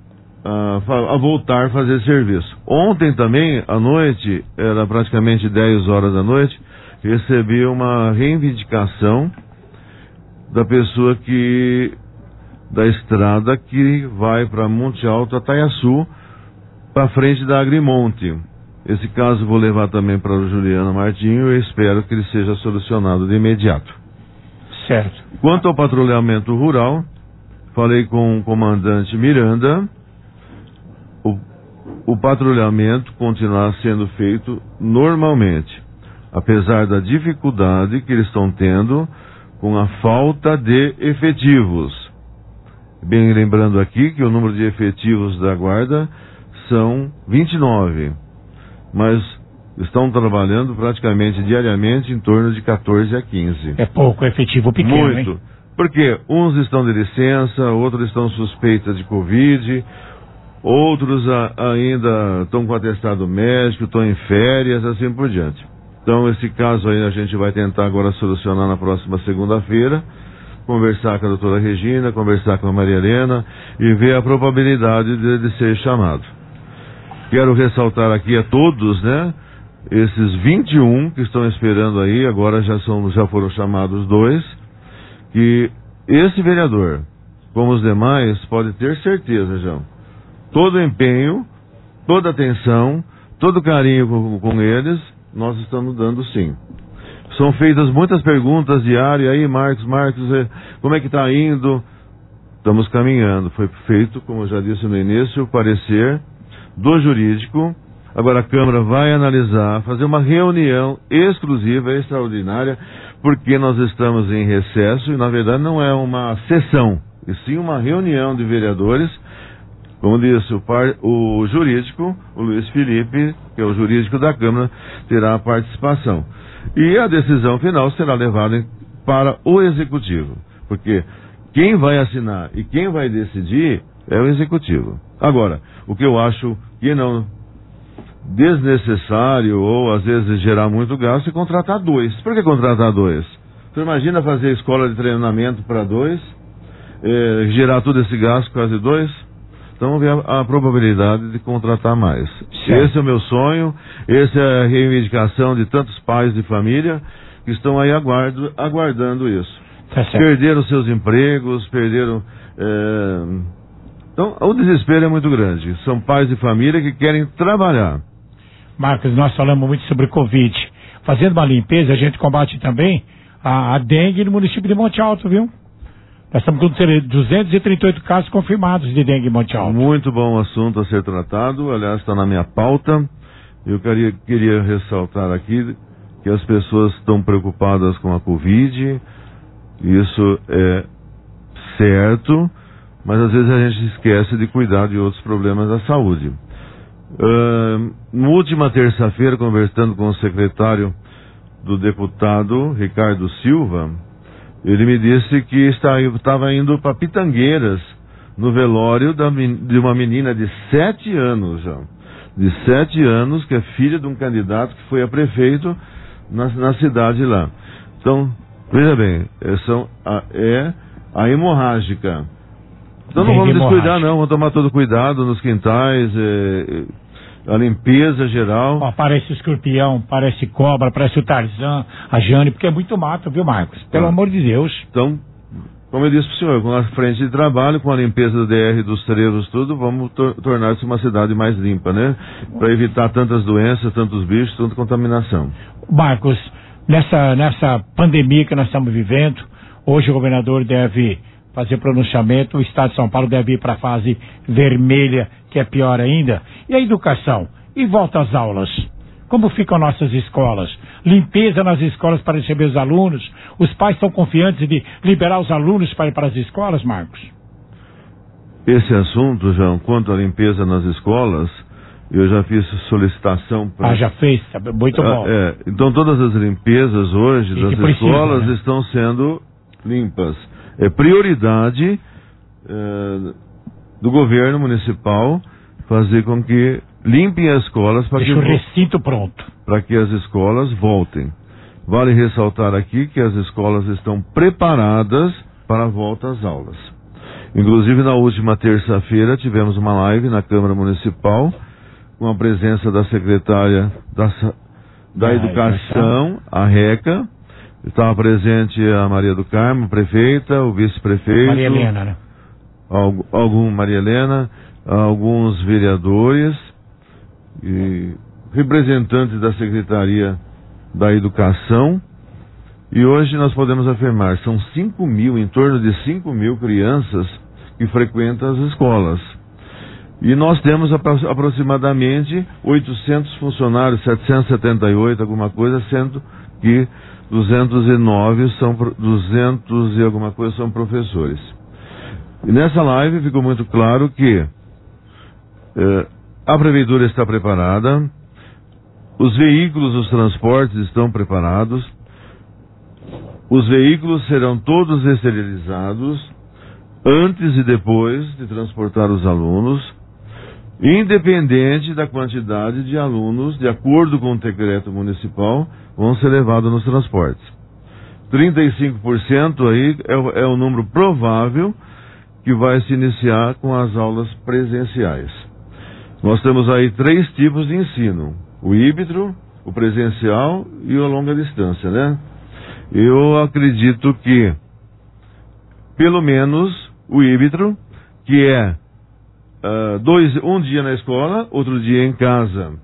W: a voltar a fazer serviço. Ontem também, à noite, era praticamente 10 horas da noite, recebi uma reivindicação da pessoa da estrada que vai para Monte Alto, Ataiaçu, para frente da Agrimonte. Esse caso vou levar também para o Juliano Martinho e espero que ele seja solucionado de imediato.
C: Certo.
W: Quanto ao patrulhamento rural, falei com o comandante Miranda, o patrulhamento continuará sendo feito normalmente, apesar da dificuldade que eles estão tendo com a falta de efetivos. Bem lembrando aqui que o número de efetivos da guarda são 29, mas estão trabalhando praticamente diariamente em torno de 14 a 15.
C: É pouco, efetivo pequeno,
W: muito,
C: hein?
W: Porque uns estão de licença, outros estão suspeitos de Covid, outros ainda estão com atestado médico, estão em férias, assim por diante. Então esse caso aí a gente vai tentar agora solucionar na próxima segunda-feira, conversar com a doutora Regina, conversar com a Maria Helena e ver a probabilidade de ser chamado. Quero ressaltar aqui a todos, né, esses 21 que estão esperando aí, agora já foram chamados 2, que esse vereador, como os demais, pode ter certeza, João, todo empenho, toda atenção, todo carinho com eles, nós estamos dando sim. São feitas muitas perguntas diárias, aí Marcos, como é que está indo? Estamos caminhando. Foi feito, como eu já disse no início, o parecer do jurídico. Agora a Câmara vai analisar, fazer uma reunião exclusiva, extraordinária, porque nós estamos em recesso e na verdade não é uma sessão, e sim uma reunião de vereadores. Como disse o jurídico, o Luiz Felipe, que é o jurídico da Câmara, terá a participação. E a decisão final será levada para o Executivo, porque quem vai assinar e quem vai decidir é o Executivo. Agora, o que eu acho que não desnecessário ou às vezes gerar muito gasto é contratar 2. Por que contratar 2? Você imagina fazer escola de treinamento para 2, gerar todo esse gasto por causa de 2? Então vamos ver a probabilidade de contratar mais. Certo. Esse é o meu sonho, essa é a reivindicação de tantos pais de família que estão aí aguardando isso.
C: Tá certo.
W: Perderam seus empregos, perderam... Então o desespero é muito grande. São pais de família que querem trabalhar.
C: Marcos, nós falamos muito sobre Covid. Fazendo uma limpeza, a gente combate também a dengue no município de Monte Alto, viu? Nós estamos com 238 casos confirmados de dengue em Monte Alto.
W: Muito bom assunto a ser tratado, aliás, está na minha pauta. Eu queria ressaltar aqui que as pessoas estão preocupadas com a Covid, isso é certo, mas às vezes a gente esquece de cuidar de outros problemas da saúde. Na última terça-feira, conversando com o secretário do deputado Ricardo Silva, ele me disse que estava indo para Pitangueiras, no velório de uma menina de 7 anos, já. De 7 anos, que é filha de um candidato que foi a prefeito na cidade lá. Então, veja bem, a hemorrágica. Então não vamos descuidar não, vamos tomar todo cuidado nos quintais, a limpeza geral.
C: Ó, parece escorpião, parece cobra, parece o Tarzan, a Jane, porque é muito mato, viu, Marcos? Pelo amor de Deus.
W: Então, como eu disse para o senhor, com a frente de trabalho, com a limpeza do DR, dos trevos, tudo, vamos tornar isso uma cidade mais limpa, né? Para evitar tantas doenças, tantos bichos, tanta contaminação.
C: Marcos, nessa pandemia que nós estamos vivendo, hoje o governador deve fazer pronunciamento, o Estado de São Paulo deve ir para a fase vermelha, que é pior ainda. E a educação? E volta às aulas? Como ficam nossas escolas? Limpeza nas escolas para receber os alunos? Os pais estão confiantes de liberar os alunos para ir para as escolas, Marcos?
W: Esse assunto, João, quanto à limpeza nas escolas, eu já fiz solicitação para...
C: já fez? Muito bom.
W: Então todas as limpezas hoje das escolas estão sendo limpas. É prioridade do governo municipal fazer com que limpem as escolas para que o
C: recinto pronto,
W: para que as escolas voltem. Vale ressaltar aqui que as escolas estão preparadas para a volta às aulas. Inclusive na última terça-feira tivemos uma live na Câmara Municipal com a presença da secretária da Educação, a RECA. Estava presente a Maria do Carmo, prefeita, o vice-prefeito.
C: Maria Helena, né?
W: Maria Helena, alguns vereadores e representantes da Secretaria da Educação. E hoje nós podemos afirmar, são 5 mil, em torno de 5 mil crianças que frequentam as escolas. E nós temos aproximadamente 800 funcionários, 778, alguma coisa, sendo que 209 200 e alguma coisa são professores. E nessa live ficou muito claro que a Prefeitura está preparada, os veículos, os transportes estão preparados, os veículos serão todos esterilizados antes e depois de transportar os alunos, independente da quantidade de alunos, de acordo com o decreto municipal, vão ser levados nos transportes. 35% aí é o número provável que vai se iniciar com as aulas presenciais. Nós temos aí 3 tipos de ensino: o híbrido, o presencial e o a longa distância, né? Eu acredito que, pelo menos, o híbrido, que é um dia na escola, outro dia em casa.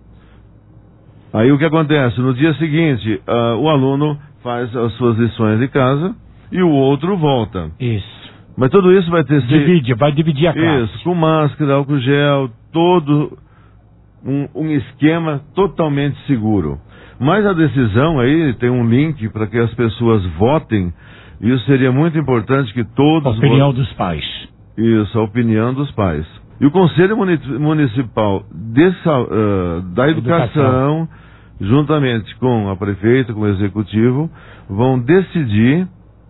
W: Aí o que acontece? No dia seguinte, o aluno faz as suas lições de casa e o outro volta.
C: Isso.
W: Mas tudo isso vai ter...
C: Vai dividir a classe.
W: Isso, com máscara, álcool gel, todo um esquema totalmente seguro. Mas a decisão aí tem um link para que as pessoas votem. Isso seria muito importante que todos...
C: A opinião dos pais.
W: Isso, a opinião dos pais. E o Conselho Municipal da Educação, juntamente com a prefeita, com o executivo, vão decidir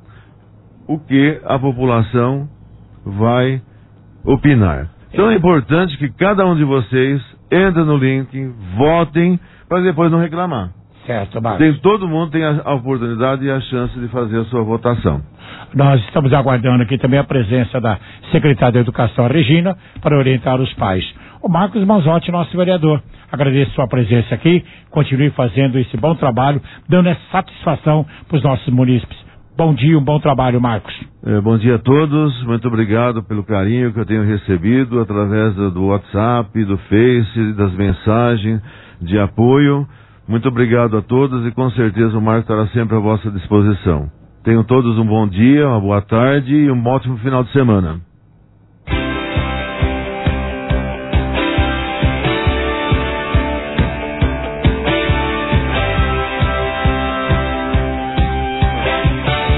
W: o que a população vai opinar. Então é importante que cada um de vocês entre no link, votem, para depois não reclamar.
C: Certo, Marcos.
W: Todo mundo tem a oportunidade e a chance de fazer a sua votação.
C: Nós estamos aguardando aqui também a presença da secretária da Educação, a Regina, para orientar os pais. O Marcos Manzotti, nosso vereador, agradeço sua presença aqui, continue fazendo esse bom trabalho, dando essa satisfação para os nossos munícipes. Bom dia, um bom trabalho, Marcos.
W: Bom dia a todos, muito obrigado pelo carinho que eu tenho recebido através do WhatsApp, do Face, das mensagens de apoio. Muito obrigado a todos e com certeza o Marcos estará sempre à vossa disposição. Tenham todos um bom dia, uma boa tarde e um ótimo final de semana.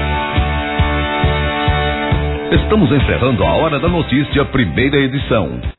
U: Estamos encerrando a Hora da Notícia, primeira edição.